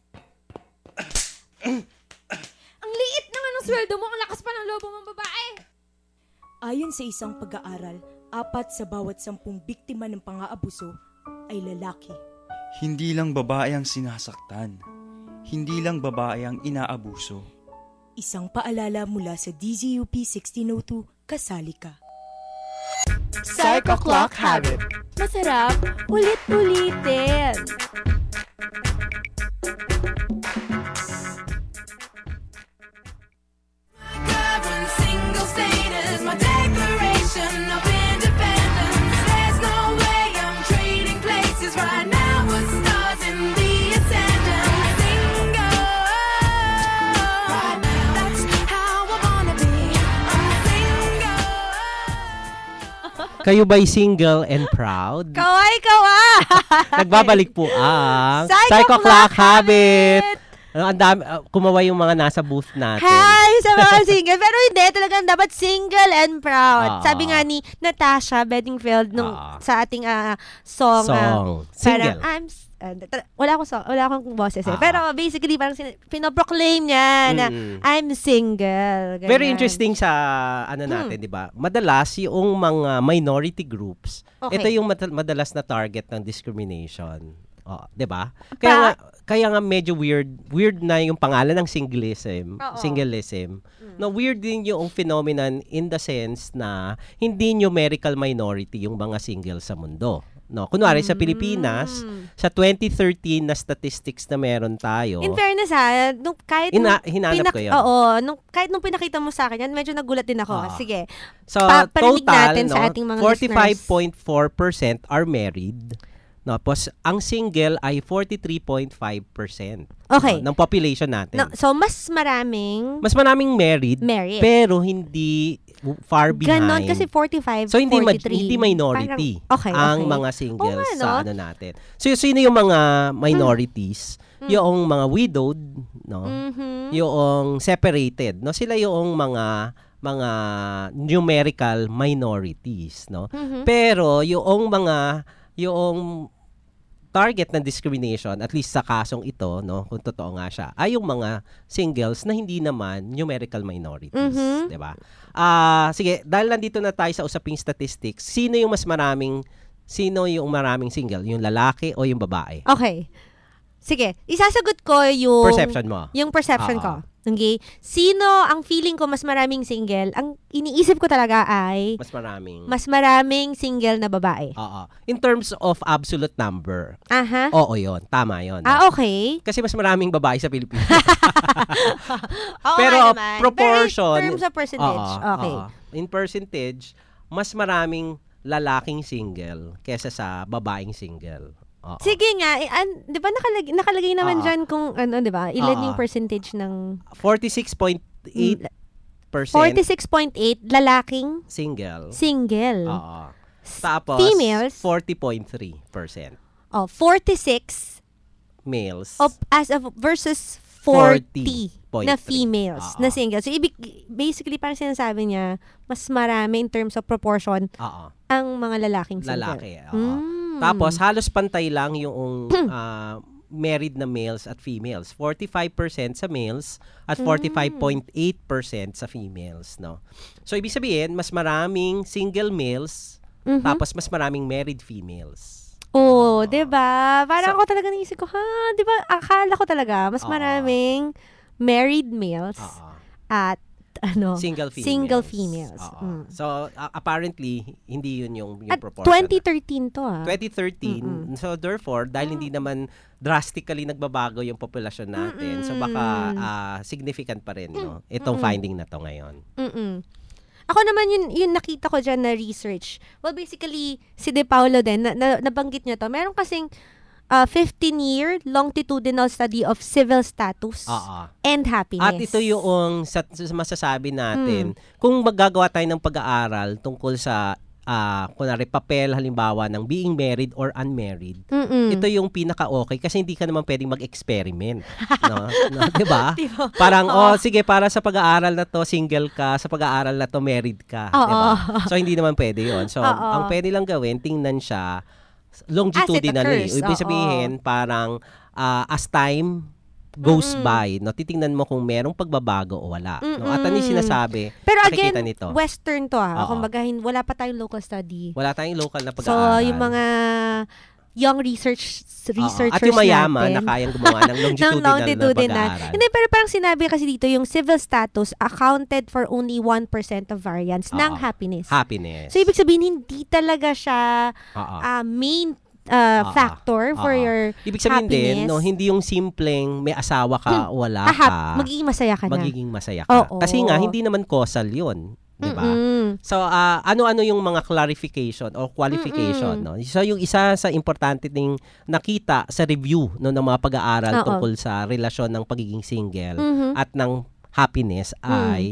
Ang liit na nga ng sweldo mo, ang lakas pa ng lobo mong babae. Ayon sa isang pag-aaral, 4 sa bawat 10 biktima ng pang-aabuso ay lalaki. Hindi lang babae ang sinasaktan. Hindi lang babae ang inaabuso. Isang paalala mula sa DZUP 1602, kasali ka. Psycho Clock Habit. Masarap ulit-ulitin. Single status, my declaration of independence. There's no way I'm trading places right now. We're stars in the ascendant. Single, right now. That's how I wanna be. I'm single. Kayo ba'y single and proud? Kawa! Nagbabalik po ang Psycho Clock Habit. Ang dami, kumaway yung mga nasa booth natin. Hi sa mga single. Pero hindi, talagang dapat single and proud. Sabi nga ni Natasha Bedingfield sa ating song. Single. Wala akong boses Pero basically, parang pinoproclaim niya na I'm single. Ganyan. Very interesting sa natin, di ba? Madalas yung mga minority groups, ito yung madalas na target ng discrimination. 'Di ba? kaya nga medyo weird na yung pangalan ng singleism. No, weird din yung phenomenon in the sense na hindi numerical minority yung mga single sa mundo. No, kunwari sa Pilipinas, sa 2013 na statistics na meron tayo. In fairness nung kahit hinanap ko yun. Kahit nung pinakita mo sa akin yan, medyo nagulat din ako. Sige. So, parinig total, natin sa ating mga listeners. 45.4% are married. No, tapos ang single ay 43.5%. Okay. Ng population natin. No, so mas maraming married. Pero hindi far behind. Ganon kasi 45, so, 43. hindi minority ang mga singles sa ano natin. So, sino yung mga minorities? Yung mga widowed, no? Yung separated, no? Sila yung mga numerical minorities, no? Pero yung target ng discrimination, at least sa kasong ito, no, kung totoo nga siya, ay yung mga singles na hindi naman numerical minorities, 'di ba? Sige, dahil nandito na tayo sa usaping statistics, sino yung maraming single, yung lalaki o yung babae? Okay. Sige, isasagot ko yung perception mo. Yung perception ko. Okay? Sino ang feeling ko mas maraming single? Ang iniisip ko talaga ay mas maraming single na babae. In terms of absolute number. Oo, yun. Tama yun. Okay. Kasi mas maraming babae sa Pilipinas. Pero proportion. In terms of percentage. Okay. In percentage, mas maraming lalaking single kesa sa babaeng single. Sige nga, 'di ba nakalagay naman diyan kung ano, 'di ba? Ilan yung percentage ng 46.8%. 46.8 lalaking single. Tapos females 40.3%. 46 males versus 40 na females na single. So basically parang sinasabi niya mas marami in terms of proportion ang mga lalaking single. Tapos, halos pantay lang yung married na males at females. 45% sa males at 45.8% sa females, no? So, ibig sabihin, mas maraming single males, tapos mas maraming married females. Diba? Parang ako talaga naisip ko, diba? Akala ko talaga, mas maraming married males at single females. So, apparently, hindi yun yung proportion. 2013 to 2013. So, therefore, dahil hindi naman drastically nagbabago yung populasyon natin, so baka significant pa rin, no? Itong finding na to ngayon. Ako naman yun nakita ko dyan na research. Well, basically, si De Paulo din, nabanggit niya to. Meron kasing 15-year longitudinal study of civil status and happiness. At ito yung masasabi natin, kung magagawa tayo ng pag-aaral tungkol sa kunwari papel halimbawa ng being married or unmarried, ito yung pinaka-okay kasi hindi ka naman pwedeng mag-experiment. No, 'di ba? Parang sige, para sa pag-aaral na to single ka, sa pag-aaral na to married ka, 'di ba? So hindi naman pwede 'yon. So ang pwede lang gawin, tingnan siya longitudinally. Ibig sabihin, parang as time goes by, no, titingnan mo kung merong pagbabago o wala. No? At ano yung sinasabi, pero again, nito. Western to kumbaga, wala pa tayong local study. Wala tayong local na pag-aaral. So, yung mga young researchers at yung mayaman na kayang gumawa ng longitudinal na pag-aaral. Hindi, pero parang sinabi kasi dito, yung civil status accounted for only 1% of variance ng happiness. So, ibig sabihin, hindi talaga siya main factor for your ibig sabihin happiness. Din, no, hindi yung simpleng may asawa ka o wala ka. Magiging masaya ka na. Magiging masaya ka. Kasi nga, hindi naman causal yun. Diba? So, ano-ano yung mga clarification or qualification, no? So, yung isa sa importante ding nakita sa review, no, ng mga pag-aaral tungkol sa relasyon ng pagiging single at ng happiness ay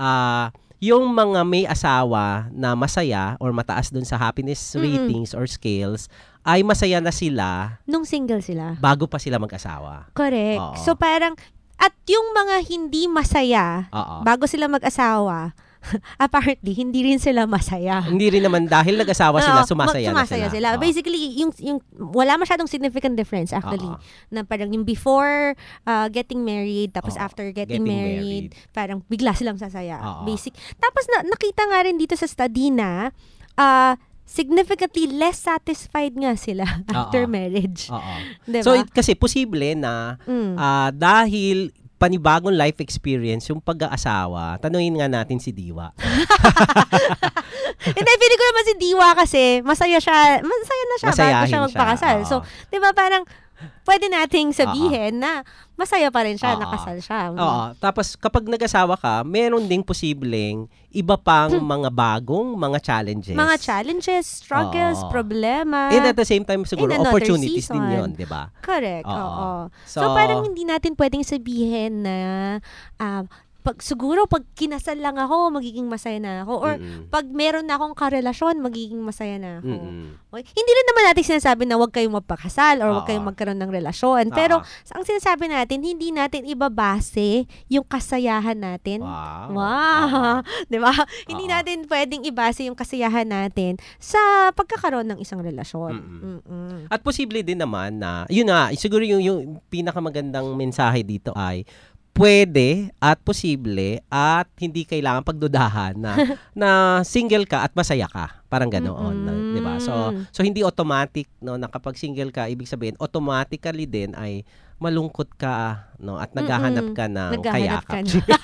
yung mga may asawa na masaya or mataas dun sa happiness ratings or scales ay masaya na sila nung single sila. Bago pa sila mag-asawa. Correct. So, parang, at yung mga hindi masaya bago sila mag-asawa, apparently, hindi rin sila masaya. Hindi rin naman dahil nag-asawa sila, sumasaya sila. Basically, yung wala masyadong significant difference actually. Na parang yung before getting married, tapos after getting married, parang bigla silang sasaya. Basic. Tapos nakita nga rin dito sa study na significantly less satisfied nga sila after marriage. Diba? So, kasi posible na dahil panibagong life experience yung pag-aasawa, tanungin nga natin si Diwa. Hindi, feeling ko naman si Diwa kasi masaya na siya bago siya magpakasal. So, di ba parang pwede nating sabihin na masaya pa rin siya, nakasal siya. Tapos kapag nag-asawa ka, meron ding posibleng iba pang mga bagong mga challenges. Mga challenges, struggles, problema. And at the same time, siguro, opportunities din yun, di ba? Correct, So, parang hindi natin pwedeng sabihin na siguro pag kinasal lang ako, magiging masaya na ako. Or pag meron na akong karelasyon, magiging masaya na ako. Okay? Hindi rin naman natin sinasabi na huwag kayong magpakasal or huwag kayong magkaroon ng relasyon. Pero ang sinasabi natin, hindi natin ibabase yung kasayahan natin. Wow. Diba? Hindi natin pwedeng ibase yung kasiyahan natin sa pagkakaroon ng isang relasyon. At posible din naman na, yun na, siguro yung pinakamagandang mensahe dito ay, pwede at posible at hindi kailangan pagdudahan na single ka at masaya ka. Parang ganoon, 'di ba? So hindi automatic na kapag single ka, ibig sabihin automatically din ay malungkot ka at naghahanap ka ng kayakap.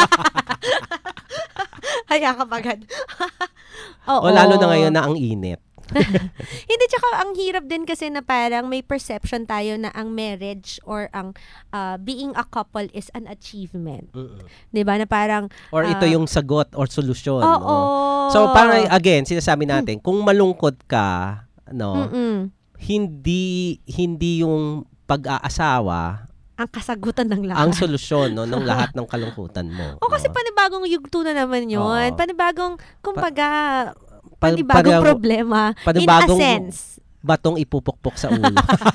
Kayakap agad. O lalo na ngayon na ang init. Hindi, tsaka ang hirap din kasi na parang may perception tayo na ang marriage or ang being a couple is an achievement. Diba? Na parang or ito yung sagot or solusyon. So parang again, sinasabi natin, kung malungkot ka, hindi yung pag-aasawa ang kasagutan ng lahat. Ang solusyon ng lahat ng kalungkutan mo. Kasi panibagong yugto na naman yun. Panibagong, kumbaga, panibagong problema in a sense. Batong ipupukpok sa ulo.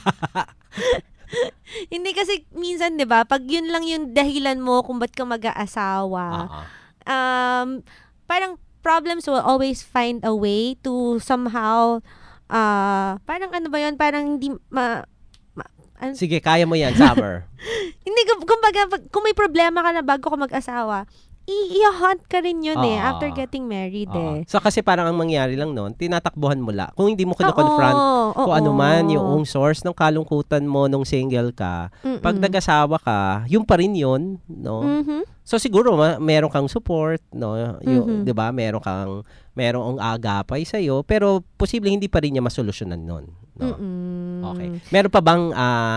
Hindi kasi minsan, 'di ba, pag yun lang yung dahilan mo kung ba't ka mag-aasawa, parang problems will always find a way to somehow parang ano ba yun, parang hindi sige, kaya mo yan, Summer. Hindi, kumbaga, kung may problema ka na bago ka mag-asawa, i-hunt ka rin yun after getting married So kasi parang ang mangyari lang noon, tinatakbuhan mo la. Kung hindi mo confront kung ano man yung source ng kalungkutan mo nung single ka, pag nag-asawa ka, yung pa rin yun, no? So siguro meron kang support, no? 'Di ba? Merong agapay sa iyo, pero posibleng hindi pa rin niya masolusyonan noon, no? Okay. Meron pa bang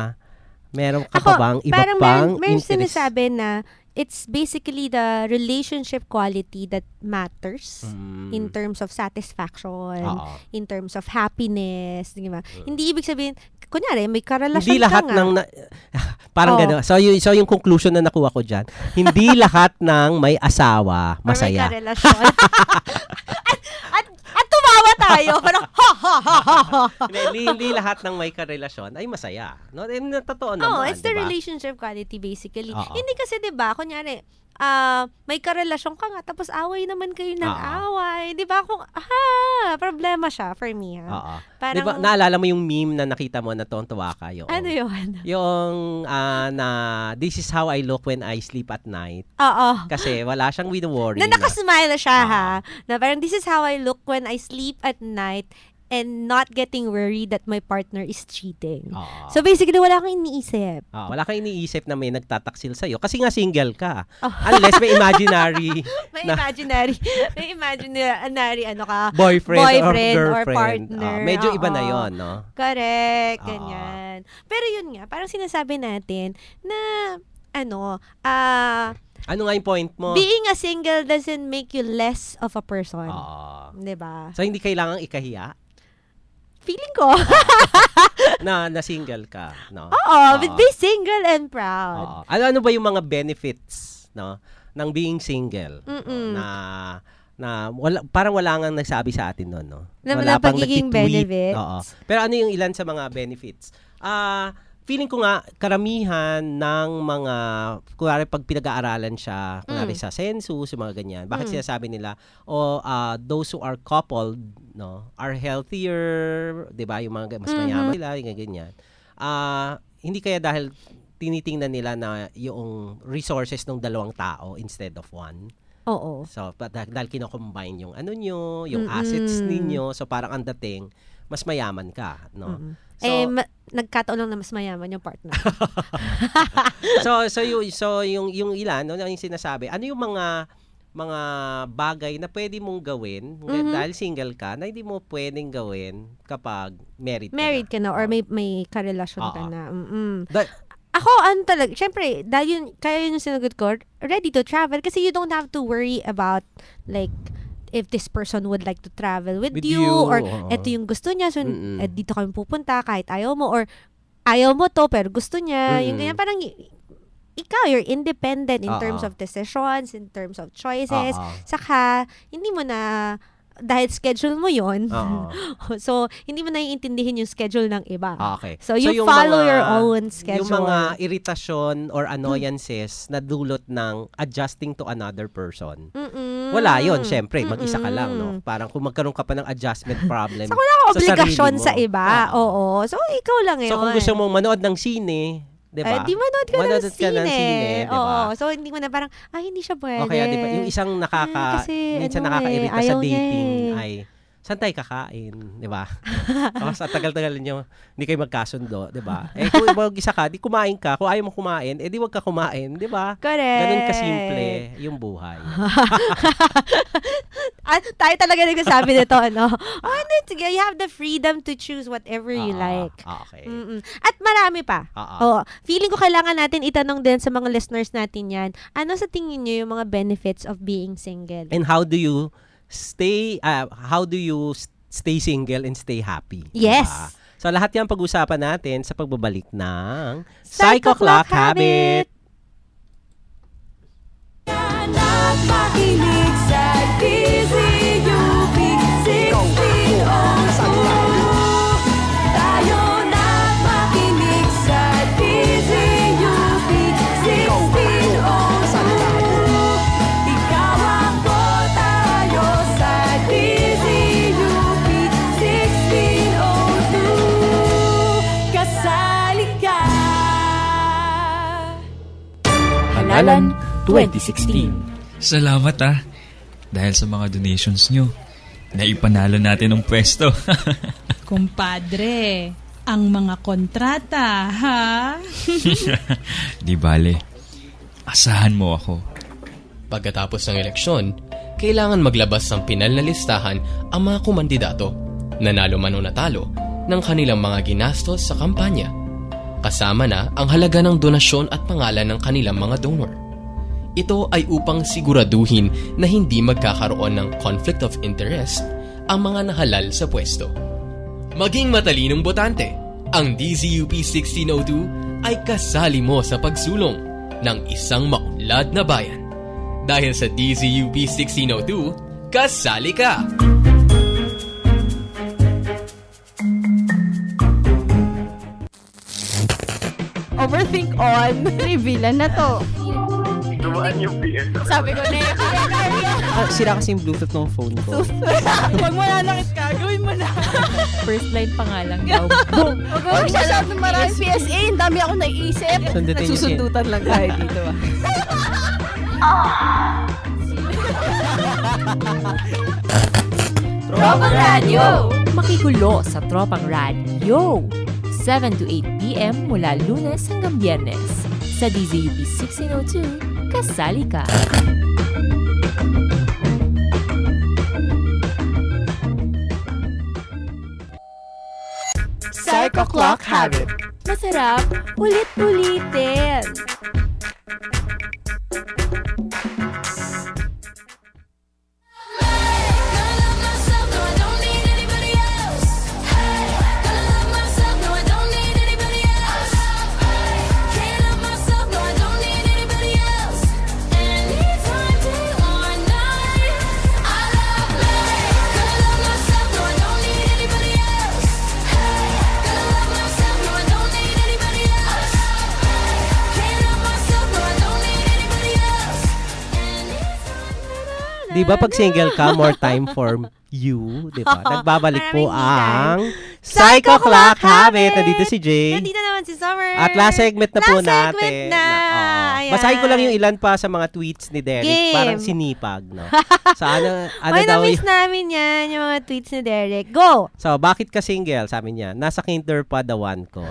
iba pang may sinasabi na it's basically the relationship quality that matters in terms of satisfaction, in terms of happiness, di ba? Hindi ibig sabihin, kunyari, may karelasyon hindi lahat ka nga. Parang gano'n. So yung conclusion na nakuha ko dyan, hindi lahat ng may asawa masaya. May karelasyon. at tumawa tayo. Parang, hindi lahat ng may karelasyon ay masaya. No? Totoo naman. It's the relationship quality basically. Hindi kasi, diba, kunyari, may karelasyon ka nga, tapos away naman kayo ng away. Di ba? Problema siya for me. Parang, diba, naalala mo yung meme na nakita mo na tuwang-tuwa ka? Ano yun? Yung na, this is how I look when I sleep at night. Kasi wala siyang wino-worry. Na nakasmile siya na parang, this is how I look when I sleep at night and not getting worried that my partner is cheating. So basically, wala kang iniisip. Wala kang iniisip na may nagtataksil sa'yo. Kasi nga single ka. Unless may imaginary. may imaginary ano ka, boyfriend or partner. Medyo iba na yon, no? Correct, ganyan. Pero yun nga, parang sinasabi natin na ano nga yung point mo? Being a single doesn't make you less of a person. Diba? So hindi kailangang ikahiya? Feeling ko. na single ka, no? Be single and proud. Ano ba yung mga benefits, no, ng being single? Na parang wala nang nagsabi sa atin noon, no? Wala pang pagiging benefits. Pero ano yung ilan sa mga benefits? Feeling ko nga, karamihan ng mga, kunwari pag pinag-aaralan siya, kunwari sa census, yung mga ganyan, bakit sinasabi nila, those who are coupled, no, are healthier, di ba, yung mga mas mayaman nila, yung ganyan. Hindi kaya dahil tinitingnan nila na yung resources ng dalawang tao instead of one. Oo. So, dahil kino-combine yung nyo, yung assets ninyo, so parang ang dating, mas mayaman ka, no? So, nagkataon lang na mas mayaman yung partner. so yung ilan, no, yung sinasabi, ano yung mga bagay na pwede mong gawin dahil single ka na hindi mo pwedeng gawin kapag married ka na or may karelasyon ka na. Ako, talaga, syempre, dahil kaya yun yung sinagot ko, ready to travel kasi you don't have to worry about like if this person would like to travel with you or eto yung gusto niya, so dito kami pupunta kahit ayaw mo or ayaw mo to pero gusto niya. Yung ganyan, parang ikaw, you're independent in terms of decisions, in terms of choices. Saka, hindi mo na, dahil schedule mo yon so, hindi mo naiintindihin yung schedule ng iba. Okay. So, you follow your own schedule. Yung mga irritasyon or annoyances na dulot ng adjusting to another person. Wala yon, syempre. Mag-isa ka lang, no? Parang kung magkaroon ka pa ng adjustment problem so, wala kang obligasyon sa iba. Oo. So, ikaw lang yun. So, kung gusto mong manood ng sine, diba? Di manood ka ng sine. Diba? Oo. So, hindi mo na parang, hindi siya pwede. Okay, diba? Yung isang minsan nakakairita sa dating ay, saan tayo kakain? Diba? Sa tagal-tagal nyo, hindi kayo magkasundo. Diba? Kung mag-isa ka, di kumain ka. Kung ayaw mo kumain, di wag ka kumain. Diba? Correct. Ganun kasimple yung buhay. Tayo talaga nagsasabi nito, no? You have the freedom to choose whatever you like. Okay. At marami pa. Feeling ko kailangan natin itanong din sa mga listeners natin yan, ano sa tingin nyo yung mga benefits of being single? And how do you stay single and stay happy? Yes. Diba? So lahat yan pag-usapan natin sa pagbabalik ng Psycho Clock Habit. Makinig sa DZUP 1602. Tayo na makinig sa DZUP 1602. Ikaw ako, tayo sa DZUP 1602. Kasali ka. Halalan 2016. Salamat dahil sa mga donations nyo. Naipanalo natin ng pwesto. Kumpadre, ang mga kontrata, ha? Di bale, asahan mo ako. Pagkatapos ng eleksyon, kailangan maglabas ng pinal na listahan ang mga kumandidato, nanalo man o natalo, ng kanilang mga ginastos sa kampanya. Kasama na ang halaga ng donasyon at pangalan ng kanilang mga donor. Ito ay upang siguraduhin na hindi magkakaroon ng conflict of interest ang mga nahalal sa pwesto. Maging matalinong botante, ang DZUP 1602 ay kasali mo sa pagsulong ng isang maunlad na bayan. Dahil sa DZUP 1602, kasali ka! Overthink on. Revealan na to. Dumaan yung PS. Sabi ko na yun. Sira kasi yung Bluetooth ng phone ko. Pag mananakit ka, gawin mo na. First line pa nga lang daw. Boom! Huwag masyadong maraming PSA. Ang dami ako naiisip. Nagsusundutan lang tayo dito. Tropang Radio! Makigulo sa Tropang Radio. 7 to 8 p.m. mula Lunes hanggang Biyernes. Sa DZUP 1602, kasali ka. Psycho Clock Habit. Masarap ulit-ulitin. Di ba pag single ka, more time for you, di ba? Nagbabalik po ang Psycho Clock Habit. Nandito si Jay. Nandito naman si Summer. At last segment na po natin. Na. Ayan. Basahin ko lang yung ilan pa sa mga tweets ni Derek. Game. Parang sinipag, no? So, ano Ay, daw na-miss namin yan, yung mga tweets ni Derek. Go! So, bakit ka single? Sabi niya, nasa kinder pa the one ko.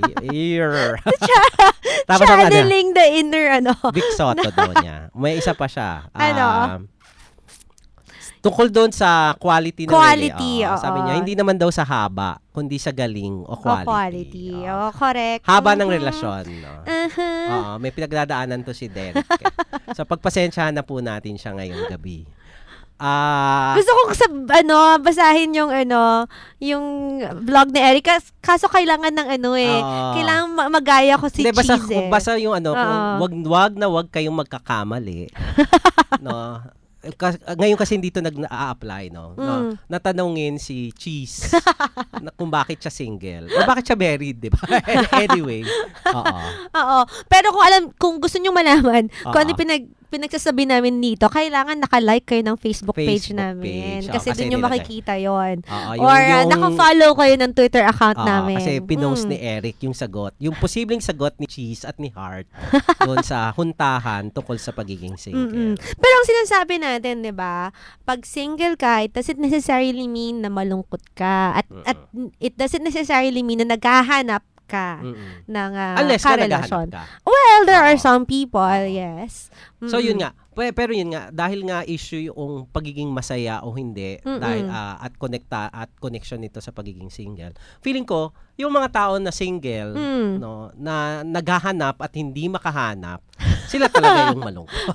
Tapos Channeling the inner, Vic Soto daw niya. May isa pa siya. Ano? Tungkol doon sa quality na oo. Sabi niya, hindi naman daw sa haba, kundi sa galing o quality. Correct. Haba ng relasyon. No? May pinagdadaanan to si Derek. So, pagpasensyahan na po natin siya ngayong gabi. Gusto ko basahin yung vlog ni Eric. Kaso kailangan ng kailangan magaya ko si Cheese. Basta yung wag kayong magkakamali. No? Ngayon kasi dito nag-a-apply, no? Natanungin si Cheese kung bakit siya single o bakit siya married, di ba? Anyway, oo. Pero kung gusto niyo malaman kung ano pinagsasabi namin dito, kailangan naka-like kayo ng Facebook page namin. Kasi doon yung makikita yon. Or naka-follow kayo ng Twitter account namin. Kasi pinost ni Eric yung sagot. Yung posibleng sagot ni Cheese at ni Heart doon sa huntahan tungkol sa pagiging single. Pero ang sinasabi natin, di ba, pag single ka, it doesn't necessarily mean na malungkot ka. At it doesn't necessarily mean na naghahanap ka ng karelasyon. Well, there are some people, yes. So yun nga, pero yun nga, dahil nga issue yung pagiging masaya o hindi, dahil at connection nito sa pagiging single. Feeling ko, yung mga tao na single, no, na naghahanap at hindi makahanap, sila talaga yung malungkot.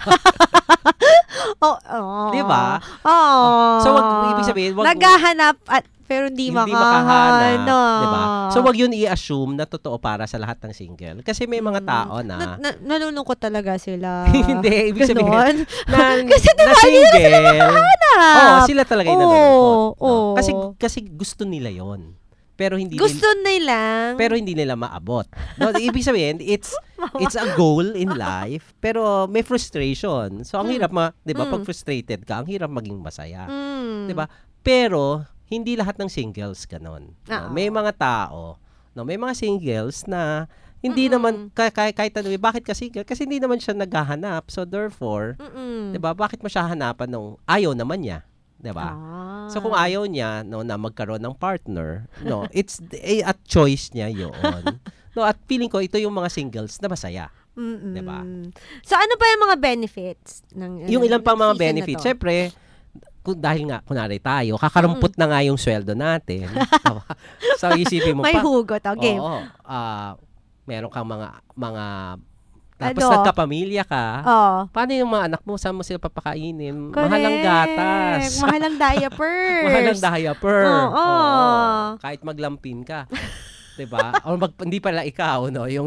Diba? So ibig sabihin, naghahanap at pero hindi makahanap. Diba? So, wag yun i-assume na totoo para sa lahat ng single. Kasi may mga tao na nalulungkot talaga sila. Hindi, ibig sabihin kasi diba, hindi na sila makahanap. Sila talaga yung nalulungkot. Kasi gusto nila yon. Pero hindi pero hindi nila maabot. No, ibig sabihin, it's a goal in life, pero may frustration. So, ang hirap 'di ba, pag frustrated ka, ang hirap maging masaya. 'Di ba? Pero hindi lahat ng singles ganon. No? May mga tao, may mga singles na hindi naman kahit bakit ka single? Kasi hindi naman siya naghahanap. So therefore, 'di ba? Bakit mo siya hanapan nung ayaw naman niya, 'di ba? So kung ayaw niya na magkaroon ng partner, it's a choice niya 'yon. At feeling ko ito yung mga singles na masaya. 'Di ba? So ano pa yung mga benefits ng yung ilan pang mga benefits? Syempre, dahil nga, kunwari tayo, kakarampot na nga yung sweldo natin. So, isipin mo may hugot, okay. Meron kang mga tapos nagkapamilya ka. Paano yung mga anak mo? Saan mo sila papakainin? Correct. Mahal ang gatas. Mahal ang diapers. Mahal ang diaper. Kahit maglampin ka. Diba? O hindi pala ikaw, no? Yung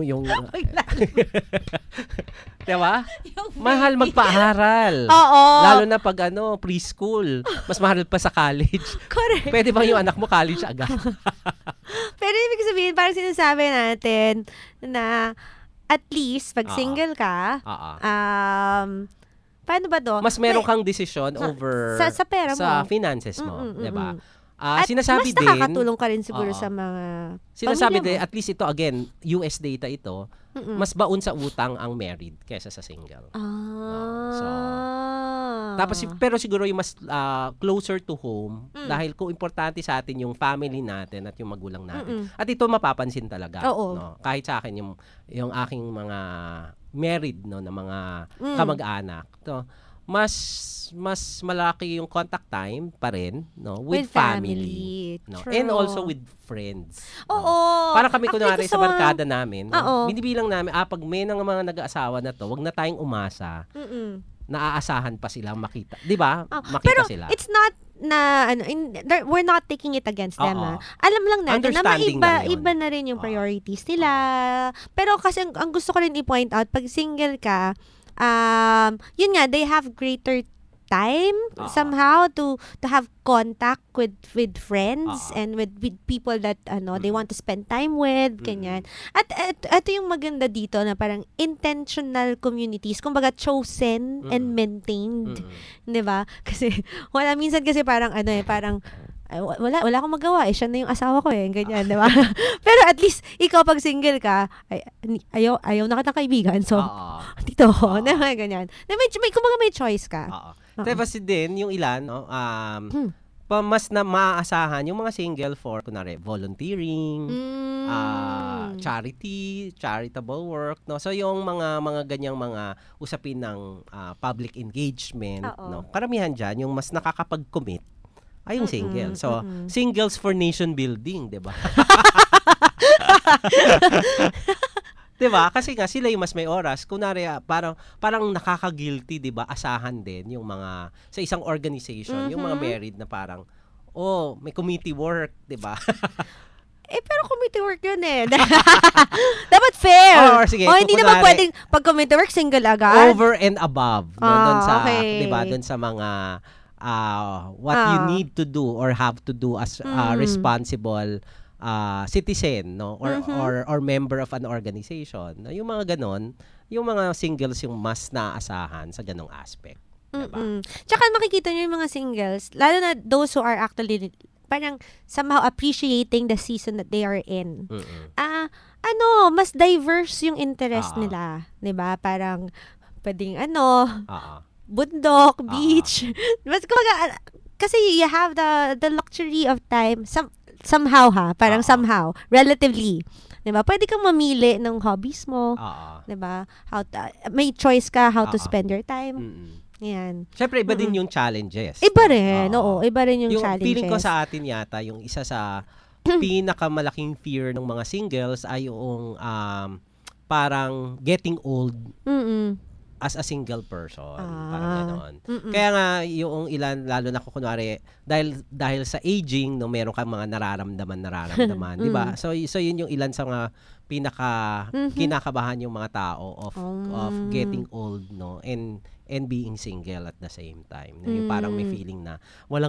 diba? Mahal magpaaral. Lalo na pag preschool. Mas mahal pa sa college. Correct. Pwede bang yung anak mo college agad? Pero ibig sabihin, parang sinasabi natin na at least, pag single ka, paano ba to? Mas meron kang desisyon over sa pera mo. Sa finances mo. Diba? At sinasabi mas nakakatulong ka rin siguro sa mga sinasabi din, at least ito, again, US data ito, mas baon sa utang ang married kaysa sa single. Tapos, pero siguro yung mas closer to home, dahil kung importante sa atin yung family natin at yung magulang natin. At ito mapapansin talaga. No? Kahit sa akin, yung aking mga married na mga kamag-anak. Mas malaki yung contact time pa rin, with family. And also with friends. Para kami kunwari sa barkada namin, binibilang namin, pag may mga nag-aasawa na to, wag na tayong umasa. Naaasahan pa sila makita. 'Di ba? Makita pero sila. It's not na we're not taking it against them. Alam lang natin na iba na rin yung priorities nila. Pero kasi ang gusto ko rin i-point out, pag single ka, yun nga, they have greater time somehow to have contact with friends and with people that they want to spend time with, ganyan. At ito yung maganda dito na parang intentional communities, kumbaga chosen and maintained, 'di ba? Kasi minsan kasi parang parang wala akong magawa. Siya na yung asawa ko ganyan, di ba? Pero at least, ikaw pag single ka, ayaw na kitang kaibigan. So, dito, diba, ganyan. Kumbaga may choice ka. Tapos din, yung ilan, no, mas na maaasahan yung mga single for, kunwari, volunteering, charity, charitable work, no? So, yung mga ganyang mga usapin ng public engagement, no? Karamihan dyan, yung mas nakakapag-commit, ay yung single. So, singles for nation building, di ba? Diba? Kasi nga sila yung mas may oras. Kunwari, parang nakaka-guilty, 'di ba? Asahan din yung mga sa isang organization, yung mga married na parang may committee work, 'di ba? Pero committee work yun Dapat fair. Sige, hindi naman pwedeng pag committee work single agad. Over and above. Doon sa, 'di ba? Doon sa mga what you need to do or have to do as responsible citizen, no, or member of an organization, no? Yung mga ganon, yung mga singles yung mas naaasahan sa ganong aspect, diba? Tsaka makikita nyo yung mga singles, lalo na those who are actually parang somehow appreciating the season that they are in. Mas diverse yung interest nila, 'di ba? Parang pwedeng bundok, beach. Mas kumbaga, kasi you have the luxury of time somehow somehow, relatively. 'Di ba? Pwede kang mamili ng hobbies mo. 'Di ba? May choice ka how to spend your time. Yan. Syempre iba din yung challenges. Iba rin. Iba rin yung challenges. Feeling ko sa atin yata yung isa sa pinakamalaking fear ng mga singles ay yung parang getting old. As a single person, parang gano'n. Kaya nga yung ilan, lalo na kunwari dahil sa aging, no, meron kang mga nararamdaman, 'di ba? So yun yung ilan sa mga kinakabahan yung mga tao of getting old, no, and being single at the same time. No? Yung parang may feeling na walang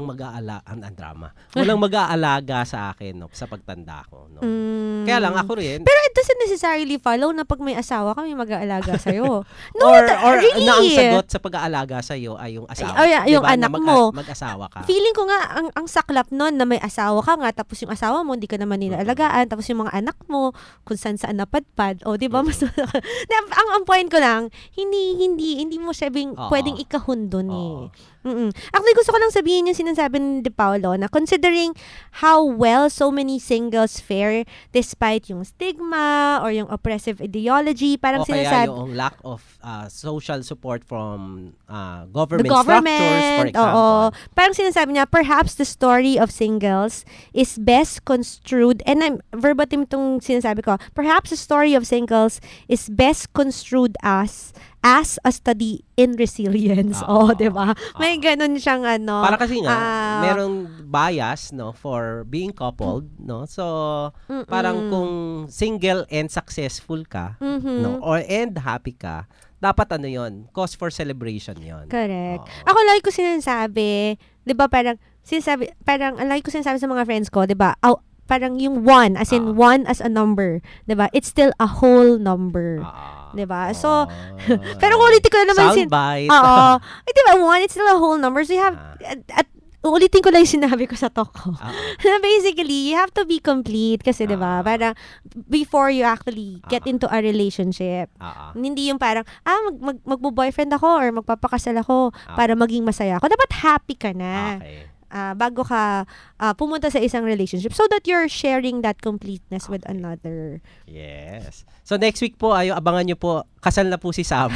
walang mag-aalaga sa akin, no, sa pagtanda ko, no. Kaya lang ako rin. Pero it doesn't necessarily follow na pag may asawa ka, may mag-aalaga sa'yo. No, or really. Na ang sagot sa pag-aalaga sa'yo ay yung asawa. Yung diba? anak mo. Mag-asawa ka. Feeling ko nga, ang saklap nun na may asawa ka nga, tapos yung asawa mo, hindi ka naman nilaalagaan, tapos yung mga anak mo, kung saan napadpad, diba? Mas, ang point ko lang, hindi mo siya pwedeng ikahundon Actually, gusto ko lang sabihin yung sinasabi ni De Paolo na considering how well so many singles fare despite yung stigma or yung oppressive ideology, parang kaya yung lack of social support from government structures, for example. Parang sinasabi niya, perhaps the story of singles is best construed, and I'm verbatim itong sinasabi ko, perhaps the story of singles is best construed as a study in resilience. Diba? May ganun siyang Para kasi nga, merong bias, no, for being coupled, no? So, parang kung single and successful ka, no, and happy ka, dapat yon, cause for celebration yon. Correct. Ako lagi ko sinasabi, 'di ba, parang lagi ko sinasabi sa mga friends ko, 'di ba? Parang yung one, as in one as a number, 'di ba? It's still a whole number. 'Di ba? So, pero ulitin ko na naman soundbite. Di ba? One, it's still a whole number. So you have at ulitin ko lang yung sinabi ko sa talk ko. Basically, you have to be complete kasi 'di ba? Parang before you actually get into a relationship. Hindi yung parang magbo-boyfriend ako or magpapakasal ako para maging masaya ako. Dapat happy ka na. Bago ka pumunta sa isang relationship so that you're sharing that completeness with another. Yes. So next week po, abangan nyo po, kasal na po si Sam.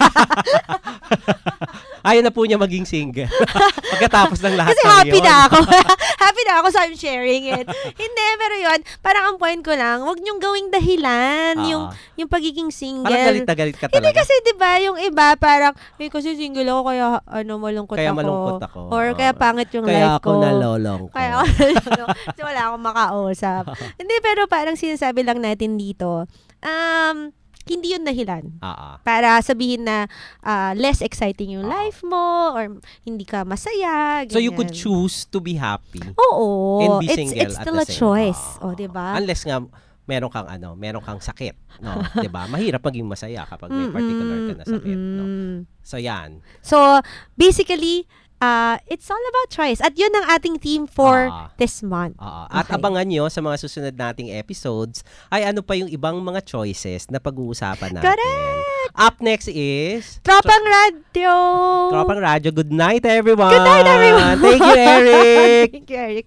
Ayaw na po niya maging single. Pagkatapos ng lahat kasi happy na ako. Happy na ako, so I'm sharing it. Hindi, pero yun, parang ang point ko lang, wag niyong gawing dahilan yung pagiging single. Parang galit na galit ka talaga. Hindi kasi, di ba, yung iba, parang, kasi single ako, kaya malungkot ako. Or kaya pangit yung life ko. Kaya ako nalolong ko. Kasi wala akong makausap. Hindi, pero parang sinasabi lang natin dito, hindi yun dahilan. Para sabihin na less exciting yung life mo or hindi ka masaya. Ganyan. So you could choose to be happy. Oo. And be single it's still a choice. Diba? Unless nga meron kang sakit, no? 'Di ba? Mahirap maging masaya kapag may particular ka na sakit, no? So yan. So basically, it's all about choice. At yun ang ating theme for this month. At abangan nyo sa mga susunod nating episodes ay ano pa yung ibang mga choices na pag-uusapan natin. Correct! Up next is Tropang Radio! Tropang Radio. Good night, everyone! Good night, everyone! Thank you, Eric! Thank you, Eric.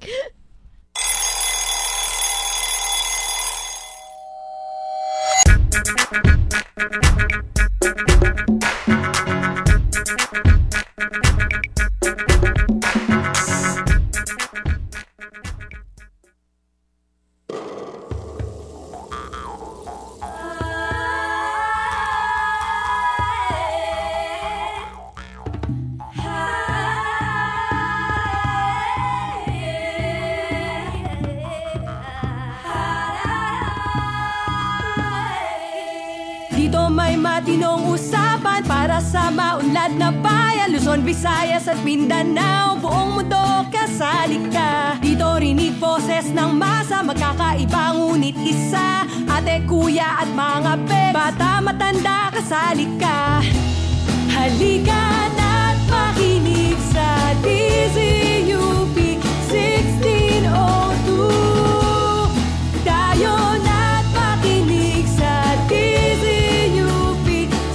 Dito may matinong usapan para sa maunlad na bayan, Luzon, Visayas at Mindanao. Buong mundo kasali ka. Dito rinig boses ng masa, magkakaiba ngunit isa. Ate, kuya at mga peg, bata, matanda, kasali ka. Halika na't makinig sa DZUP 1602. Tayo na't makinig sa DZUP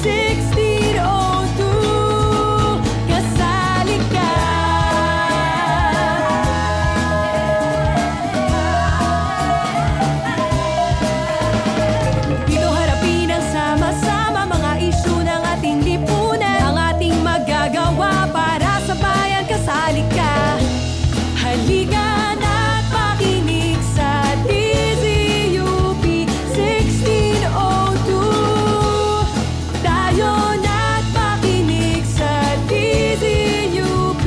1602. Kasali ka. Dito harapin ang sama-sama mga isyu ng ating lipunan, ang ating magagawa para sa bayan. Kasali ka. Halika na't makinig sa DZUP 1602. Tayo na't makinig sa DZUP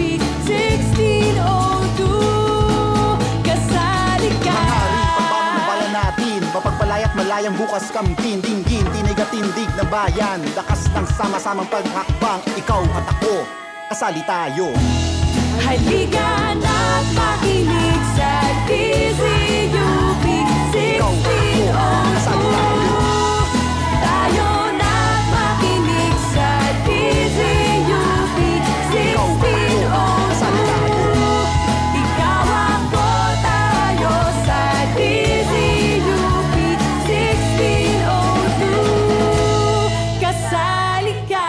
1602. Kasali ka. Pagpapala natin, mapagpalaya't malayang bukas kamtin, dinggin, tinig at tindig ng bayan, lakas ng sama-samang paghakbang, ikaw at ako, kasali tayo. Halika na't makinig sa DZUP 1602. Tayo na't makinig sa DZUP 1602. Ikaw ako, tayo sa DZUP 1602. Kasali ka.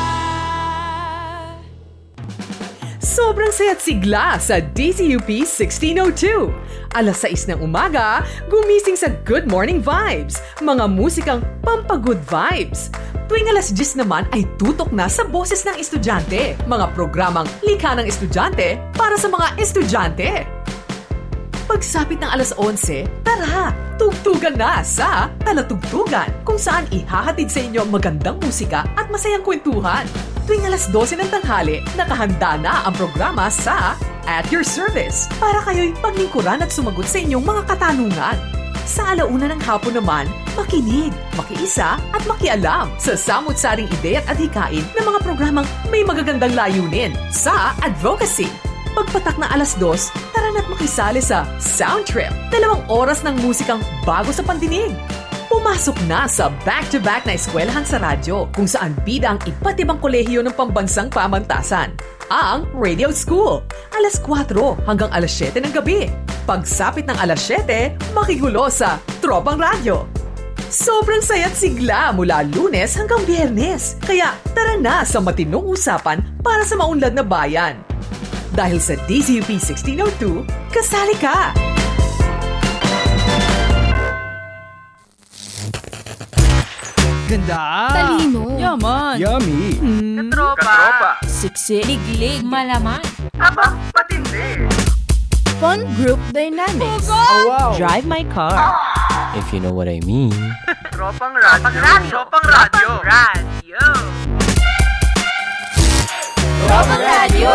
Sobrang saya't sigla sa DZUP 1602. Alas 6 ng umaga, gumising sa Good Morning Vibes, mga musikang pampagood vibes. Tuwing alas 10 naman ay tutok na sa boses ng estudyante, mga programang likha ng estudyante para sa mga estudyante. Pagsapit ng alas 11, tara, tugtugan na sa Talatugtugan, kung saan ihahatid sa inyo magandang musika at masayang kwentuhan. Tuwing alas 12 ng tanghali, nakahanda na ang programa sa At Your Service para kayo'y paglingkuran at sumagot sa inyong mga katanungan. Sa alauna ng hapon naman, makinig, makiisa at makialam sa samut-saring ideya at adhikain ng mga programang may magagandang layunin sa advocacy. Pagpatak na alas 2, tara na't makisali sa Sound Trip, 2 oras ng musikang bago sa pandinig. Pumasok na sa back-to-back na eskwelahan sa radyo, kung saan bida ang iba't ibang kolehiyo ng pambansang pamantasan. Ang Radio School, alas 4 hanggang alas 7 ng gabi. Pagsapit ng alas 7, makigulo sa Tropang Radio. Sobrang saya't sigla mula Lunes hanggang Biyernes. Kaya tara na sa matinong usapan para sa maunlad na bayan. Dahil sa DZUP 1602, kasali ka! Ganda! Talino. Yaman! Yummy! Katropa. Siksik. Liglig. Malaman. Aba, patindi. Fun group dynamics. Oh, wow. Drive my car. If you know what I mean. Tropang radyo. Tropang radyo. Tropang radyo.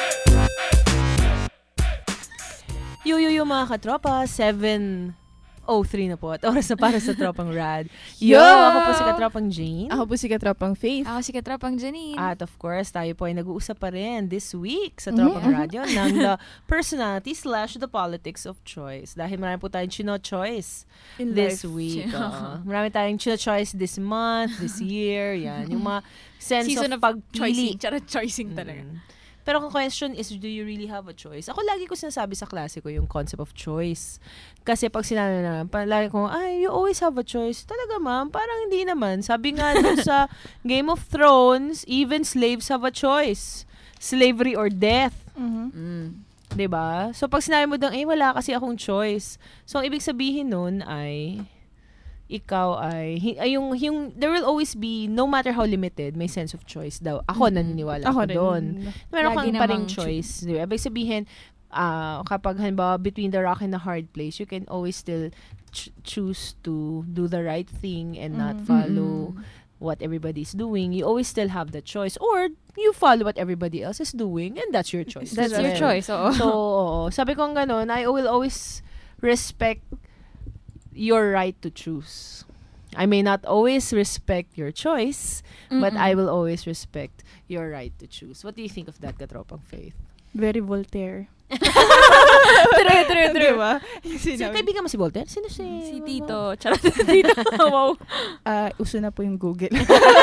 Yo mga katropa, 7:03 na po at oras na para sa Tropang Rad. Yo! Ako po si Katropang Jane. Ako po si Katropang Faith. Ako si Katropang Janine. At of course, tayo po ay nag-uusap pa rin this week sa Tropang Radio ng the personality/the politics of choice. Dahil marami po tayong chino-choice this week. Marami tayong chino-choice this month, this year. Yan. Yung mga sense Season of pagpili. choicing talaga. Pero kung question is, do you really have a choice? Ako lagi ko sinasabi sa klase ko yung concept of choice. Kasi pag sinabi na, lagi ko, you always have a choice. Talaga ma'am, parang hindi naman. Sabi nga dun sa Game of Thrones, even slaves have a choice. Slavery or death. Diba? So, pag sinabi mo doon, wala kasi akong choice. So, ang ibig sabihin nun ay, ikaw ay, there will always be, no matter how limited, may sense of choice daw. Ako, naniniwala ako doon. Meron kang pa ring choice. Diba? Ibig sabihin, kapag halimbawa, between the rock and the hard place, you can always still choose to do the right thing and not follow what everybody's doing. You always still have the choice. Or, you follow what everybody else is doing and that's your choice. That's your choice, oo. So, sabi ko ganun, I will always respect your right to choose. I may not always respect your choice, but I will always respect your right to choose. What do you think of that, Katropang Faith? Very Voltaire. True. Diba? Kaibigan mo si Voltaire? Sino si Tito. Charot. Tito. Wow. Uso na po yung Google.